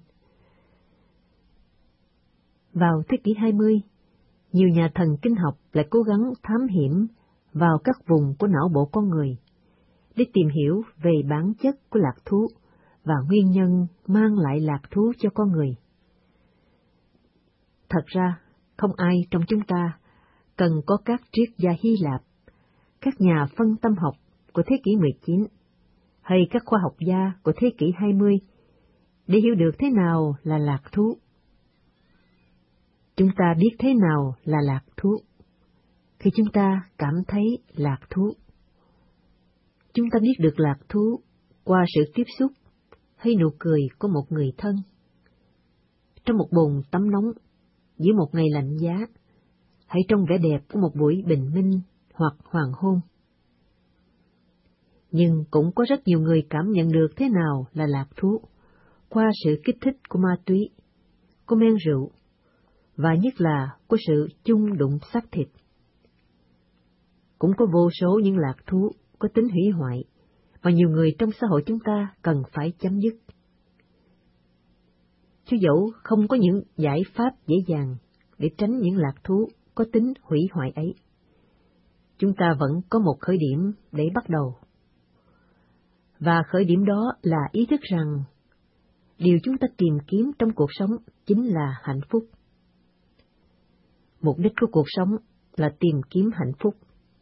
Vào thế kỷ 20, nhiều nhà thần kinh học lại cố gắng thám hiểm vào các vùng của não bộ con người để tìm hiểu về bản chất của lạc thú và nguyên nhân mang lại lạc thú cho con người. Thật ra, không ai trong chúng ta cần có các triết gia Hy Lạp, các nhà phân tâm học của thế kỷ 19 hay các khoa học gia của thế kỷ 20 để hiểu được thế nào là lạc thú. Chúng ta biết thế nào là lạc thú khi chúng ta cảm thấy lạc thú. Chúng ta biết được lạc thú qua sự tiếp xúc hay nụ cười của một người thân, trong một bồn tắm nóng, giữa một ngày lạnh giá, hay trong vẻ đẹp của một buổi bình minh hoặc hoàng hôn. Nhưng cũng có rất nhiều người cảm nhận được thế nào là lạc thú qua sự kích thích của ma túy, của men rượu, và nhất là của sự chung đụng xác thịt. Cũng có vô số những lạc thú có tính hủy hoại mà nhiều người trong xã hội chúng ta cần phải chấm dứt. Chứ dẫu không có những giải pháp dễ dàng để tránh những lạc thú có tính hủy hoại ấy, chúng ta vẫn có một khởi điểm để bắt đầu. Và khởi điểm đó là ý thức rằng điều chúng ta tìm kiếm trong cuộc sống chính là hạnh phúc. Mục đích của cuộc sống là tìm kiếm hạnh phúc.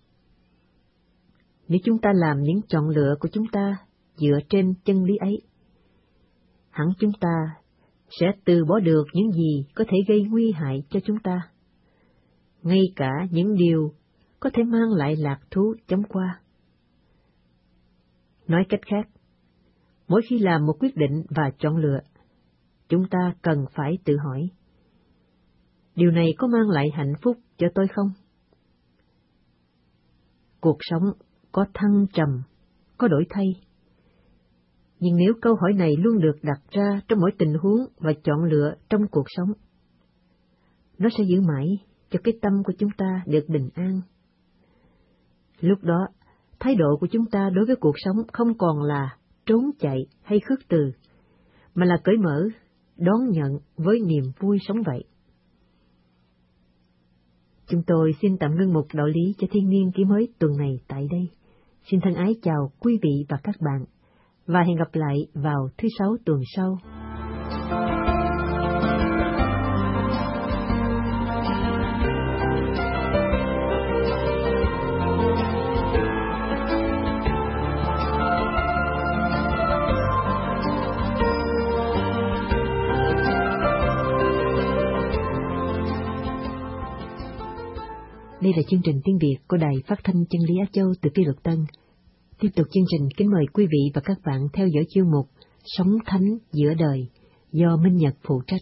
Nếu chúng ta làm những chọn lựa của chúng ta dựa trên chân lý ấy, hẳn chúng ta sẽ từ bỏ được những gì có thể gây nguy hại cho chúng ta, ngay cả những điều có thể mang lại lạc thú chóng qua. Nói cách khác, Mỗi khi làm một quyết định và chọn lựa, chúng ta cần phải tự hỏi, điều này có mang lại hạnh phúc cho tôi không? Cuộc sống có thăng trầm, có đổi thay. Nhưng nếu câu hỏi này luôn được đặt ra trong mỗi tình huống và chọn lựa trong cuộc sống, nó sẽ giữ mãi cho cái tâm của chúng ta được bình an. Lúc đó, thái độ của chúng ta đối với cuộc sống không còn là trốn chạy hay khước từ, mà là cởi mở, đón nhận với niềm vui sống vậy. Chúng tôi xin tạm ngưng mục đạo lý cho thiên niên kỷ mới tuần này tại đây. Xin thân ái chào quý vị và các bạn, và hẹn gặp lại vào thứ Sáu tuần sau. Đây là chương trình tiếng Việt của Đài Phát thanh Chân lý Á Châu từ Kỷ Luật Tân. Tiếp tục chương trình, kính mời quý vị và các bạn theo dõi chuyên mục Sống Thánh Giữa Đời do Minh Nhật phụ trách.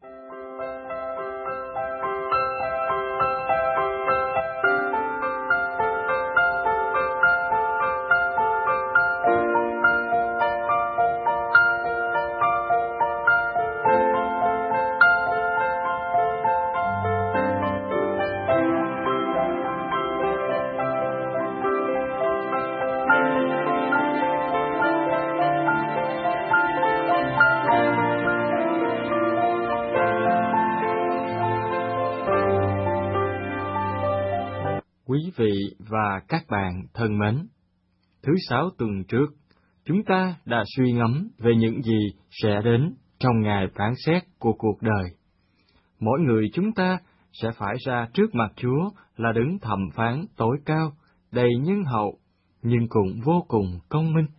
Quý vị và các bạn thân mến, thứ Sáu tuần trước, chúng ta đã suy ngẫm về những gì sẽ đến trong ngày phán xét của cuộc đời. Mỗi người chúng ta sẽ phải ra trước mặt Chúa là đấng thẩm phán tối cao, đầy nhân hậu, nhưng cũng vô cùng công minh.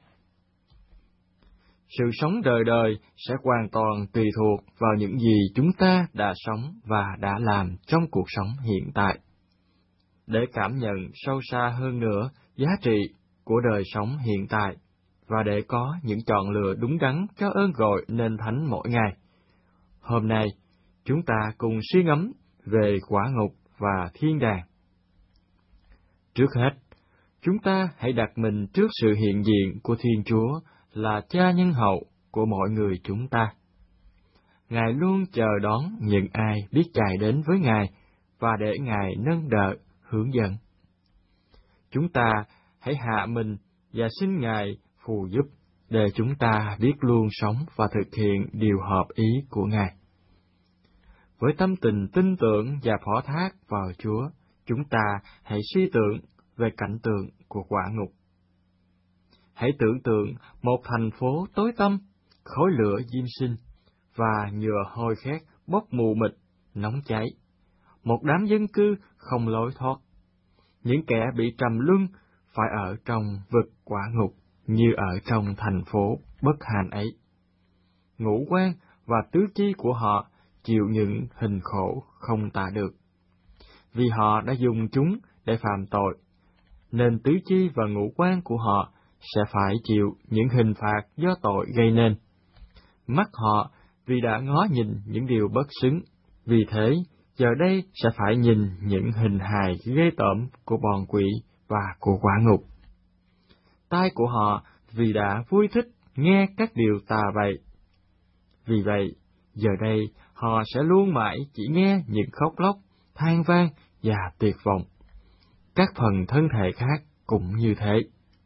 Sự sống đời đời sẽ hoàn toàn tùy thuộc vào những gì chúng ta đã sống và đã làm trong cuộc sống hiện tại. Để cảm nhận sâu xa hơn nữa giá trị của đời sống hiện tại, và để có những chọn lựa đúng đắn cho ơn gọi nên thánh mỗi ngày, hôm nay chúng ta cùng suy ngẫm về quả ngục và thiên đàng. Trước hết, chúng ta hãy đặt mình trước sự hiện diện của Thiên Chúa là Cha nhân hậu của mọi người chúng ta. Ngài luôn chờ đón những ai biết chạy đến với Ngài và để Ngài nâng đỡ, hướng dẫn. Chúng ta hãy hạ mình và xin Ngài phù giúp để chúng ta biết luôn sống và thực hiện điều hợp ý của Ngài. Với tâm tình tin tưởng và phó thác vào Chúa, chúng ta hãy suy tưởng về cảnh tượng của quả ngục. Hãy tưởng tượng một thành phố tối tăm, khói lửa diêm sinh và nhựa hôi khét bốc mù mịt, nóng cháy. Một đám dân cư không lối thoát. Những kẻ bị trầm luân phải ở trong vực quả ngục như ở trong thành phố bất hạnh ấy. Ngũ quan và tứ chi của họ chịu những hình khổ không tả được. Vì họ đã dùng chúng để phạm tội, nên tứ chi và ngũ quan của họ sẽ phải chịu những hình phạt do tội gây nên. Mắt họ vì đã ngó nhìn những điều bất xứng, vì thế giờ đây sẽ phải nhìn những hình hài ghê tởm của bọn quỷ và của quả ngục. Tai của họ vì đã vui thích nghe các điều tà bậy. Vì vậy, giờ đây họ sẽ luôn mãi chỉ nghe những khóc lóc, than vang và tuyệt vọng. Các phần thân thể khác cũng như thế.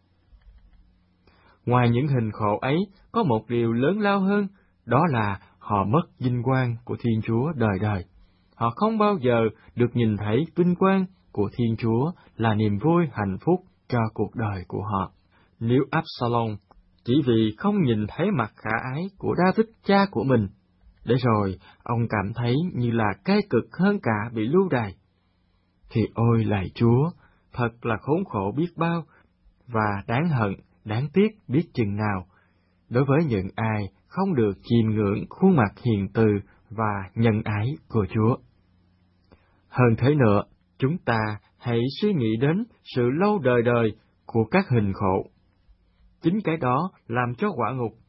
Ngoài những hình khổ ấy, có một điều lớn lao hơn, đó là họ mất vinh quang của Thiên Chúa đời đời. Họ không bao giờ được nhìn thấy vinh quang của Thiên Chúa là niềm vui hạnh phúc cho cuộc đời của họ. Nếu Absalom chỉ vì không nhìn thấy mặt khả ái của David cha của mình, để rồi ông cảm thấy như là cay cực hơn cả bị lưu đày, thì ôi lạy Chúa, thật là khốn khổ biết bao, và đáng hận, đáng tiếc biết chừng nào, đối với những ai không được chiêm ngưỡng khuôn mặt hiền từ và nhân ái của Chúa. Hơn thế nữa, chúng ta hãy suy nghĩ đến sự lâu đời đời của các hình khổ. Chính cái đó làm cho quả ngục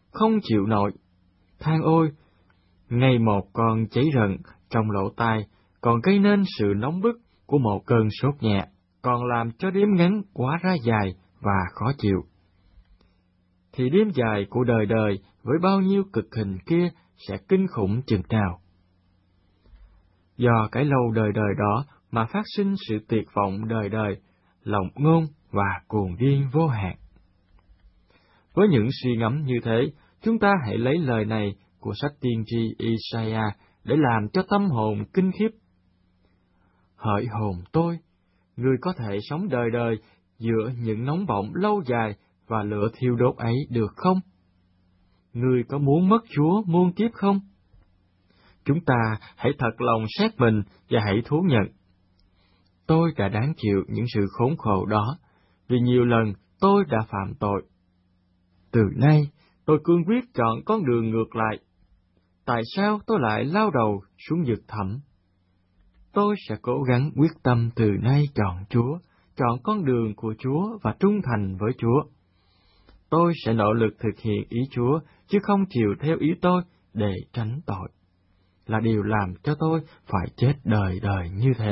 không chịu nổi. Than ôi, ngày một còn cháy rần trong lỗ tai, còn gây nên sự nóng bức của một cơn sốt nhẹ, còn làm cho đêm ngắn quá ra dài và khó chịu. Thì đêm dài của đời đời với bao nhiêu cực hình kia sẽ kinh khủng chừng nào. Do cái lâu đời đời đó mà phát sinh sự tuyệt vọng đời đời, lòng ngôn và cuồng điên vô hạn. Với những suy ngẫm như thế, chúng ta hãy lấy lời này của sách tiên tri Isaiah để làm cho tâm hồn kinh khiếp. Hỡi hồn tôi, ngươi có thể sống đời đời giữa những nóng bỏng lâu dài và lửa thiêu đốt ấy được không? Ngươi có muốn mất Chúa muôn kiếp không? Chúng ta hãy thật lòng xét mình và hãy thú nhận. Tôi đã đáng chịu những sự khốn khổ đó, vì nhiều lần tôi đã phạm tội. Từ nay, tôi cương quyết chọn con đường ngược lại. Tại sao tôi lại lao đầu xuống vực thẳm? Tôi sẽ cố gắng quyết tâm từ nay chọn Chúa, chọn con đường của Chúa và trung thành với Chúa. Tôi sẽ nỗ lực thực hiện ý Chúa, chứ không chiều theo ý tôi để tránh tội. Là điều làm cho tôi phải chết đời đời như thế.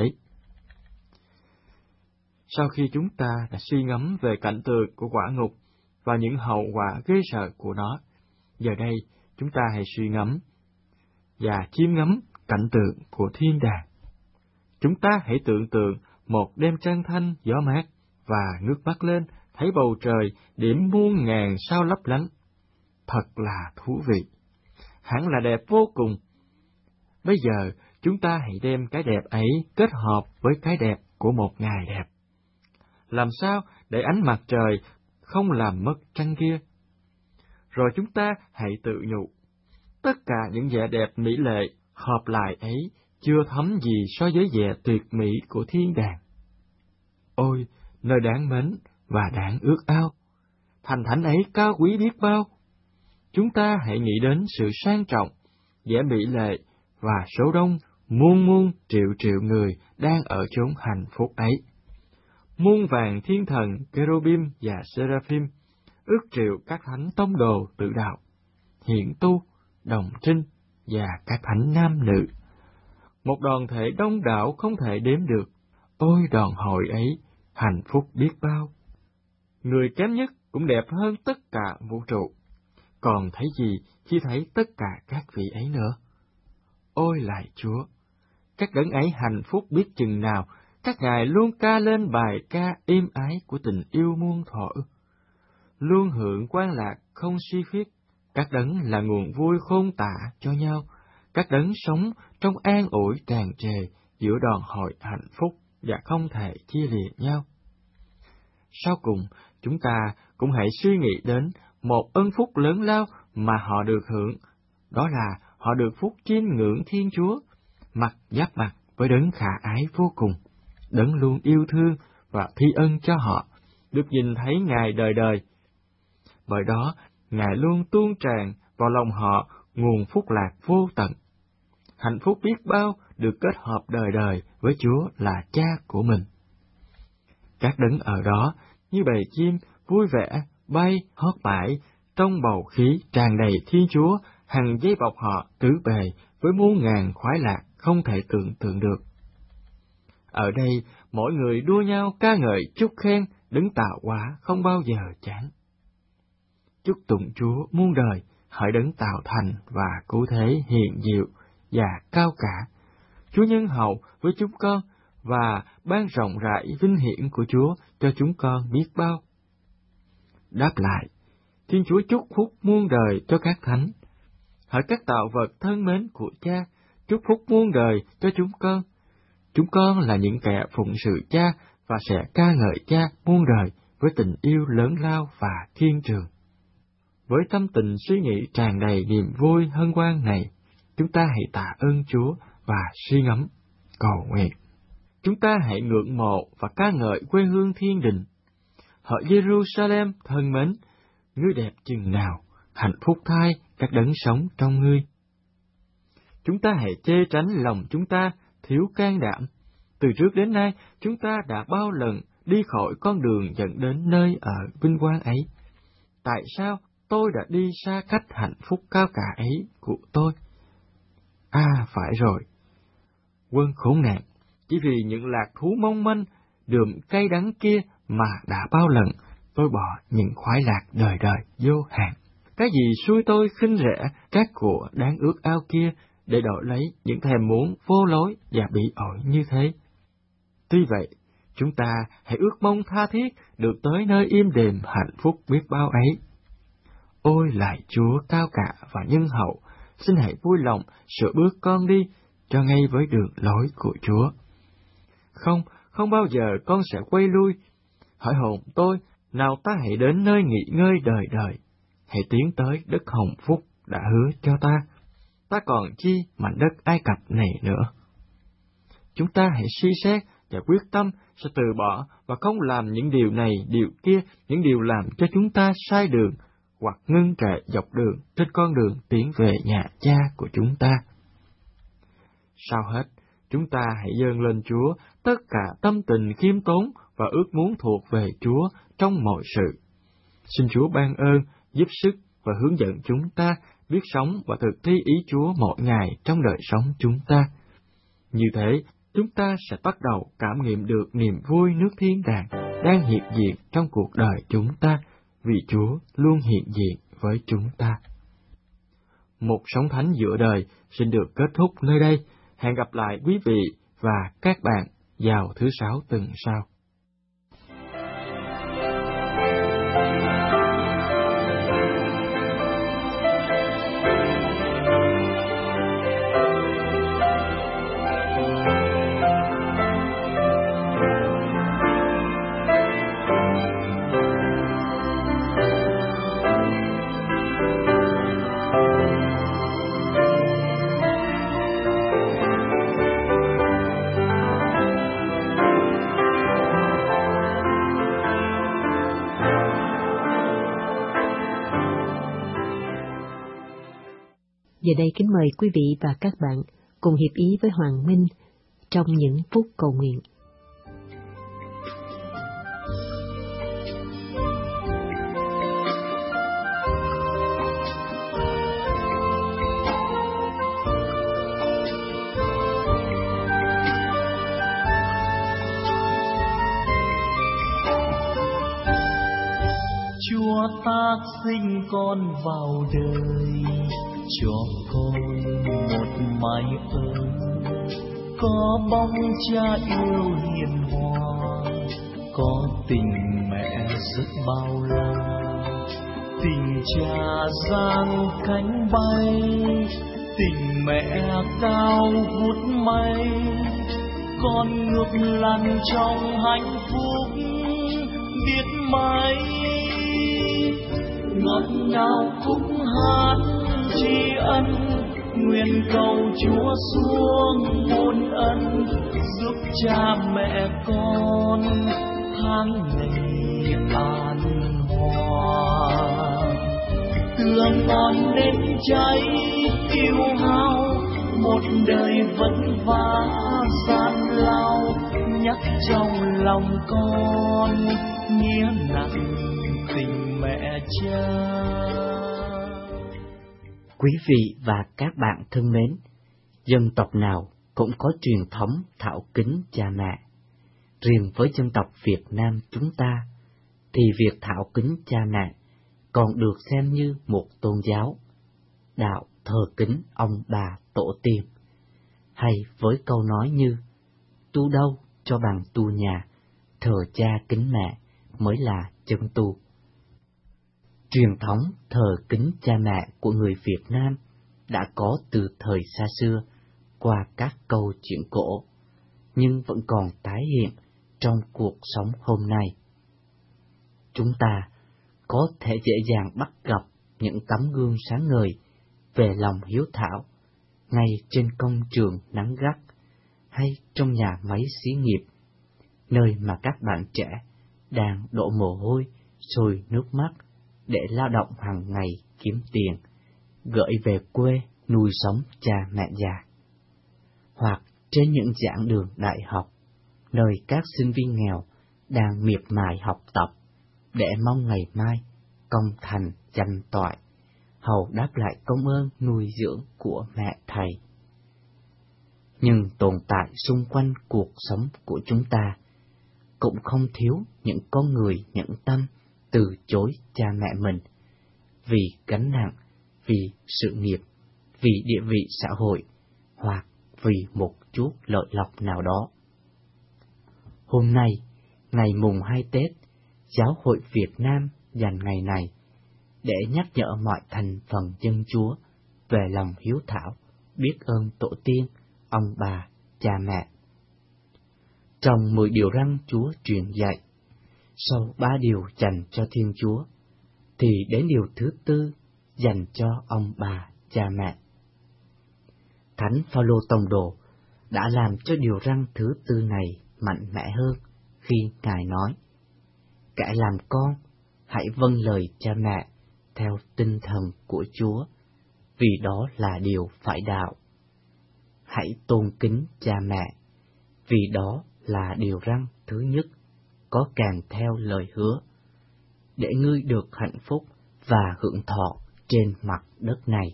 Sau khi chúng ta đã suy ngẫm về cảnh tượng của quả ngục và những hậu quả ghê sợ của nó, giờ đây chúng ta hãy suy ngẫm và chiêm ngắm cảnh tượng của thiên đàng. Chúng ta hãy tưởng tượng một đêm trăng thanh gió mát và ngước mắt lên thấy bầu trời điểm muôn ngàn sao lấp lánh. Thật là thú vị, hẳn là đẹp vô cùng. Bây giờ chúng ta hãy đem cái đẹp ấy kết hợp với cái đẹp của một ngày đẹp. Làm sao để ánh mặt trời không làm mất trăng kia? Rồi chúng ta hãy tự nhủ, tất cả những vẻ đẹp mỹ lệ hợp lại ấy chưa thấm gì so với vẻ tuyệt mỹ của thiên đàng. Ôi, nơi đáng mến và đáng ước ao, thành thánh ấy cao quý biết bao. Chúng ta hãy nghĩ đến sự sang trọng, vẻ mỹ lệ và số đông muôn triệu triệu người đang ở chốn hạnh phúc ấy. Muôn vàng thiên thần, Cherubim và Seraphim, ước triệu các thánh tông đồ tự đạo, hiển tu, đồng trinh và các thánh nam nữ. Một đoàn thể đông đảo không thể đếm được. Ôi đoàn hội ấy, hạnh phúc biết bao. Người kém nhất cũng đẹp hơn tất cả vũ trụ. Còn thấy gì khi thấy tất cả các vị ấy nữa? Ôi lạy Chúa, các đấng ấy hạnh phúc biết chừng nào, các ngài luôn ca lên bài ca êm ái của tình yêu muôn thuở, luôn hưởng quan lạc không suy khiết. Các đấng là nguồn vui khôn tả cho nhau, các đấng sống trong an ủi tràn trề giữa đoàn hội hạnh phúc và không thể chia lìa nhau. Sau cùng, chúng ta cũng hãy suy nghĩ đến một ân phúc lớn lao mà họ được hưởng, đó là họ được phúc chiêm ngưỡng Thiên Chúa, mặt giáp mặt với đấng khả ái vô cùng, đấng luôn yêu thương và thi ân cho họ, được nhìn thấy Ngài đời đời. Bởi đó, Ngài luôn tuôn tràn vào lòng họ nguồn phúc lạc vô tận. Hạnh phúc biết bao được kết hợp đời đời với Chúa là Cha của mình. Các đấng ở đó như bầy chim vui vẻ bay hót mãi trong bầu khí tràn đầy Thiên Chúa, hằng dây bọc họ tứ bề với muôn ngàn khoái lạc không thể tưởng tượng được. Ở đây mỗi người đua nhau ca ngợi chúc khen đấng tạo hóa không bao giờ chán. Chúc tụng Chúa muôn đời, hỡi đấng tạo thành và cứu thế hiền diệu và cao cả. Chúa nhân hậu với chúng con và ban rộng rãi vinh hiển của Chúa cho chúng con biết bao. Đáp lại, Thiên Chúa chúc phúc muôn đời cho các thánh. Hỡi các tạo vật thân mến của Cha, chúc phúc muôn đời cho chúng con. Chúng con là những kẻ phụng sự Cha và sẽ ca ngợi Cha muôn đời với tình yêu lớn lao và thiên trường. Với tâm tình suy nghĩ tràn đầy niềm vui hân hoan này, chúng ta hãy tạ ơn Chúa và suy ngẫm, cầu nguyện. Chúng ta hãy ngưỡng mộ và ca ngợi quê hương thiên đình. Hỡi Jerusalem thân mến, ngươi đẹp chừng nào, hạnh phúc thay các đấng sống trong ngươi. Chúng ta hãy chê tránh lòng chúng ta thiếu can đảm. Từ trước đến nay, chúng ta đã bao lần đi khỏi con đường dẫn đến nơi ở vinh quang ấy. Tại sao tôi đã đi xa cách hạnh phúc cao cả ấy của tôi. Phải rồi, quân khốn nạn, chỉ vì những lạc thú mong manh, đượm cay đắng kia mà đã bao lần tôi bỏ những khoái lạc đời đời vô hạn. Cái gì xui tôi khinh rẻ các của đáng ước ao kia để đổi lấy những thèm muốn vô lối và bị ổi như thế. Tuy vậy, chúng ta hãy ước mong tha thiết được tới nơi im đềm hạnh phúc biết bao ấy. Ôi lạy Chúa cao cả và nhân hậu, xin hãy vui lòng sửa bước con đi cho ngay với đường lối của Chúa. Không bao giờ con sẽ quay lui. Hỏi hồn tôi, nào ta hãy đến nơi nghỉ ngơi đời đời, hãy tiến tới đất hồng phúc đã hứa cho ta. Ta còn chi mảnh đất Ai Cập này nữa. Chúng ta hãy suy xét và quyết tâm sẽ từ bỏ và không làm những điều này, điều kia, những điều làm cho chúng ta sai đường, hoặc ngưng trệ dọc đường trên con đường tiến về nhà Cha của chúng ta. Sau hết, chúng ta hãy dâng lên Chúa tất cả tâm tình khiêm tốn và ước muốn thuộc về Chúa trong mọi sự. Xin Chúa ban ơn, giúp sức và hướng dẫn chúng ta biết sống và thực thi ý Chúa mỗi ngày trong đời sống chúng ta. Như thế, chúng ta sẽ bắt đầu cảm nghiệm được niềm vui nước thiên đàng đang hiện diện trong cuộc đời chúng ta, vì Chúa luôn hiện diện với chúng ta. Một sống thánh giữa đời xin được kết thúc nơi đây. Hẹn gặp lại quý vị và các bạn vào thứ Sáu tuần sau. Giờ đây kính mời quý vị và các bạn cùng hiệp ý với Hoàng Minh trong những phút cầu nguyện. Chúa tác sinh con vào đời, cho con một mái ấm, có bóng cha yêu hiền hòa, có tình mẹ rất bao la. Tình cha giang cánh bay, tình mẹ cao vút mây, con ngược lăn trong hạnh phúc biết mấy. Ngọt ngào khúc hát tri ân, nguyện cầu Chúa xuống muôn ân, giúp cha mẹ con tháng ngày an hòa. Tựa ngọn nến cháy kiêu hao, một đời vất vả gian lao, nhắc trong lòng con nghĩa nặng tình mẹ cha. Quý vị và các bạn thân mến, dân tộc nào cũng có truyền thống thảo kính cha mẹ. Riêng với dân tộc Việt Nam chúng ta, thì việc thảo kính cha mẹ còn được xem như một tôn giáo, đạo thờ kính ông bà tổ tiên. Hay với câu nói như, tu đâu cho bằng tu nhà, thờ cha kính mẹ mới là chân tu. Truyền thống thờ kính cha mẹ của người Việt Nam đã có từ thời xa xưa qua các câu chuyện cổ, nhưng vẫn còn tái hiện trong cuộc sống hôm nay. Chúng ta có thể dễ dàng bắt gặp những tấm gương sáng ngời về lòng hiếu thảo ngay trên công trường nắng gắt hay trong nhà máy xí nghiệp, nơi mà các bạn trẻ đang đổ mồ hôi, sôi nước mắt để lao động hàng ngày kiếm tiền, gửi về quê nuôi sống cha mẹ già. Hoặc trên những giảng đường đại học, nơi các sinh viên nghèo đang miệt mài học tập để mong ngày mai công thành danh toại, hầu đáp lại công ơn nuôi dưỡng của mẹ Thầy. Nhưng tồn tại xung quanh cuộc sống của chúng ta cũng không thiếu những con người nhẫn tâm từ chối cha mẹ mình vì gánh nặng, vì sự nghiệp, vì địa vị xã hội, hoặc vì một chút lợi lộc nào đó. Hôm nay, ngày mùng 2 Tết, Giáo hội Việt Nam dành ngày này để nhắc nhở mọi thành phần dân Chúa về lòng hiếu thảo, biết ơn tổ tiên, ông bà, cha mẹ. Trong 10 điều răn Chúa truyền dạy, sau 3 điều dành cho Thiên Chúa, thì đến điều thứ 4 dành cho ông bà, cha mẹ. Thánh Phaolô Tông Đồ đã làm cho điều răn thứ 4 này mạnh mẽ hơn khi Ngài nói: kẻ làm con, hãy vâng lời cha mẹ theo tinh thần của Chúa, vì đó là điều phải đạo. Hãy tôn kính cha mẹ, vì đó là điều răn thứ nhất, có kèm theo lời hứa, để ngươi được hạnh phúc và hưởng thọ trên mặt đất này.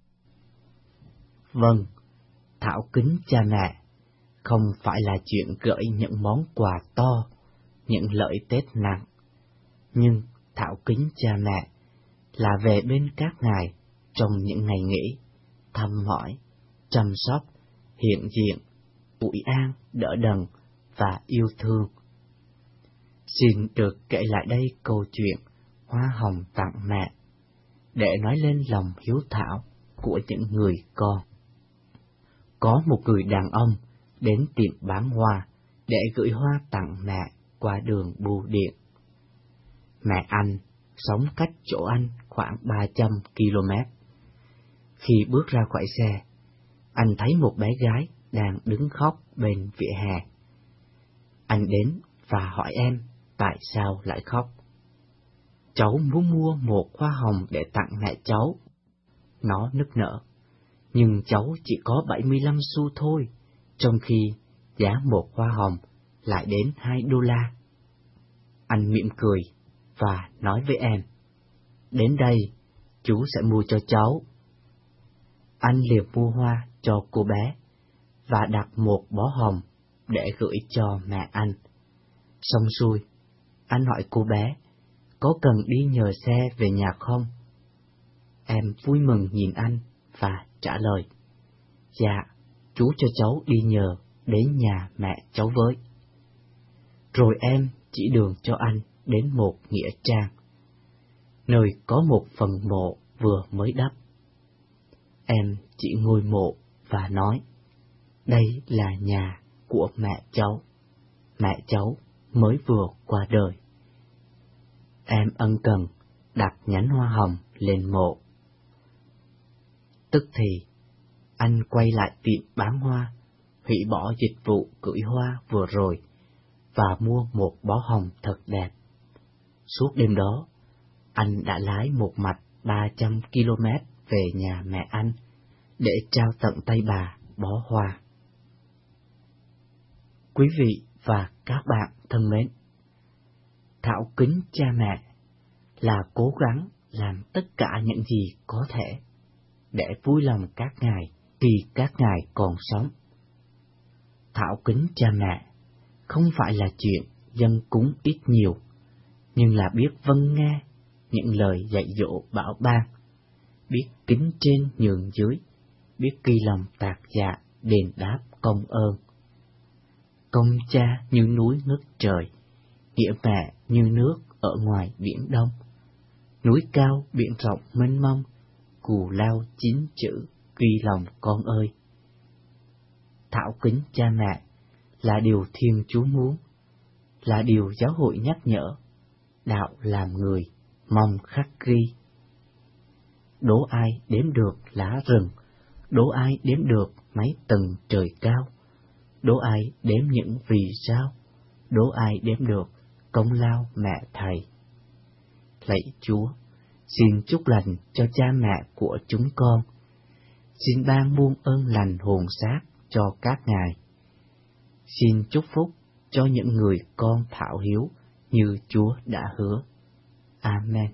Vâng, thảo kính cha mẹ không phải là chuyện gửi những món quà to, những lợi Tết nặng, nhưng thảo kính cha mẹ là về bên các ngài trong những ngày nghỉ, thăm hỏi, chăm sóc, hiện diện, ủi an, đỡ đần và yêu thương. Xin được kể lại đây câu chuyện hoa hồng tặng mẹ, để nói lên lòng hiếu thảo của những người con. Có một người đàn ông đến tiệm bán hoa để gửi hoa tặng mẹ qua đường bưu điện. Mẹ anh sống cách chỗ anh khoảng 300 km. Khi bước ra khỏi xe, anh thấy một bé gái đang đứng khóc bên vỉa hè. Anh đến và hỏi em tại sao lại khóc. Cháu muốn mua một hoa hồng để tặng mẹ cháu. Nó nức nở. Nhưng cháu chỉ có 75 xu thôi, trong khi giá một hoa hồng lại đến $2. Anh mỉm cười và nói với em: đến đây, chú sẽ mua cho cháu. Anh liền mua hoa cho cô bé và đặt một bó hồng để gửi cho mẹ anh. Xong xuôi, anh hỏi cô bé có cần đi nhờ xe về nhà không. Em vui mừng nhìn anh và trả lời: dạ, chú cho cháu đi nhờ đến nhà mẹ cháu với. Rồi em chỉ đường cho anh đến một nghĩa trang, nơi có một phần mộ vừa mới đắp. Em chỉ ngồi mộ và nói: đây là nhà của mẹ cháu mới vừa qua đời. Em ân cần đặt nhánh hoa hồng lên mộ. Tức thì, anh quay lại tiệm bán hoa, hủy bỏ dịch vụ gửi hoa vừa rồi, và mua một bó hồng thật đẹp. Suốt đêm đó, anh đã lái một mạch 300 km về nhà mẹ anh, để trao tận tay bà bó hoa. Quý vị và các bạn thân mến, thảo kính cha mẹ là cố gắng làm tất cả những gì có thể để vui lòng các ngài khi các ngài còn sống. Thảo kính cha mẹ không phải là chuyện dâng cúng ít nhiều, nhưng là biết vâng nghe những lời dạy dỗ bảo ban, biết kính trên nhường dưới, biết kỳ lòng tạc dạ đền đáp công ơn. Công cha như núi ngất trời, nghĩa mẹ như nước ở ngoài biển Đông. Núi cao biển rộng mênh mông, cù lao 9 chữ kỳ lòng con ơi. Thảo kính cha mẹ là điều Thiên Chúa muốn, là điều giáo hội nhắc nhở, đạo làm người mong khắc ghi. Đố ai đếm được lá rừng, đố ai đếm được mấy tầng trời cao, đố ai đếm những vì sao, đố ai đếm được công lao mẹ Thầy. Lạy Chúa, xin chúc lành cho cha mẹ của chúng con, xin ban muôn ơn lành hồn xác cho các ngài. Xin chúc phúc cho những người con thảo hiếu như Chúa đã hứa. Amen.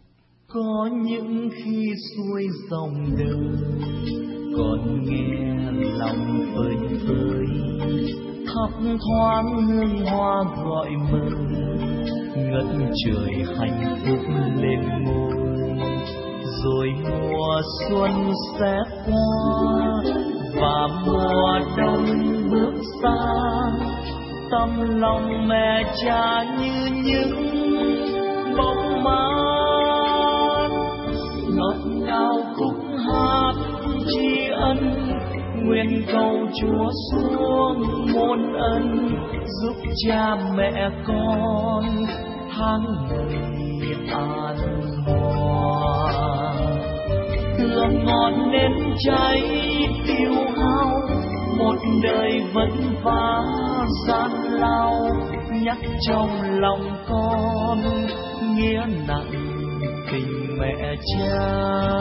Có những khi xuôi dòng đời, còn nghe lòng phơi phới, thấp thoáng hương hoa gọi mời, ngất trời hạnh phúc lên ngôi. Rồi mùa xuân sẽ qua và mùa đông bước xa, tâm lòng mẹ cha như những bóng mát. Ngọt ngào khúc hát tri ân, nguyện cầu Chúa xuống muôn ân, giúp cha mẹ con tháng ngày an hòa. Hương ngọn nến cháy tiêu hao, một đời vất vả gian lao, nhắc trong lòng con nghĩa nặng tình mẹ cha.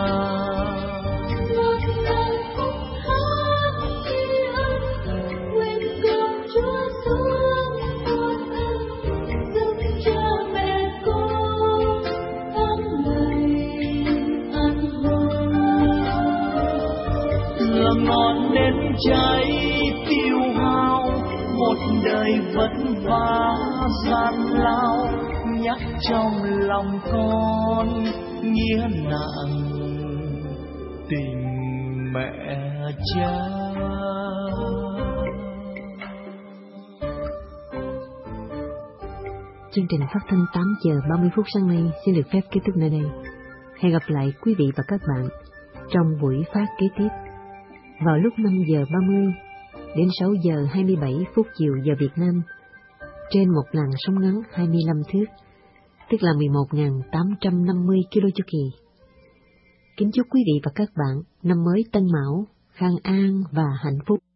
Ngọn nến cháy tiêu hao, một đời vất vả gian lao, nhắc trong lòng con nghĩa nặng tình mẹ cha. Chương trình phát thanh 8 giờ 30 phút sáng nay xin được phép kết thúc nơi đây. Hẹn gặp lại quý vị và các bạn trong buổi phát kế tiếp vào lúc 5 giờ 30 đến 6 giờ 27 phút chiều giờ Việt Nam trên một làn sóng ngắn 25 thước, tức là 11.850 kilo chu kỳ. Kính chúc quý vị và các bạn năm mới Tân Mão, khang an và hạnh phúc.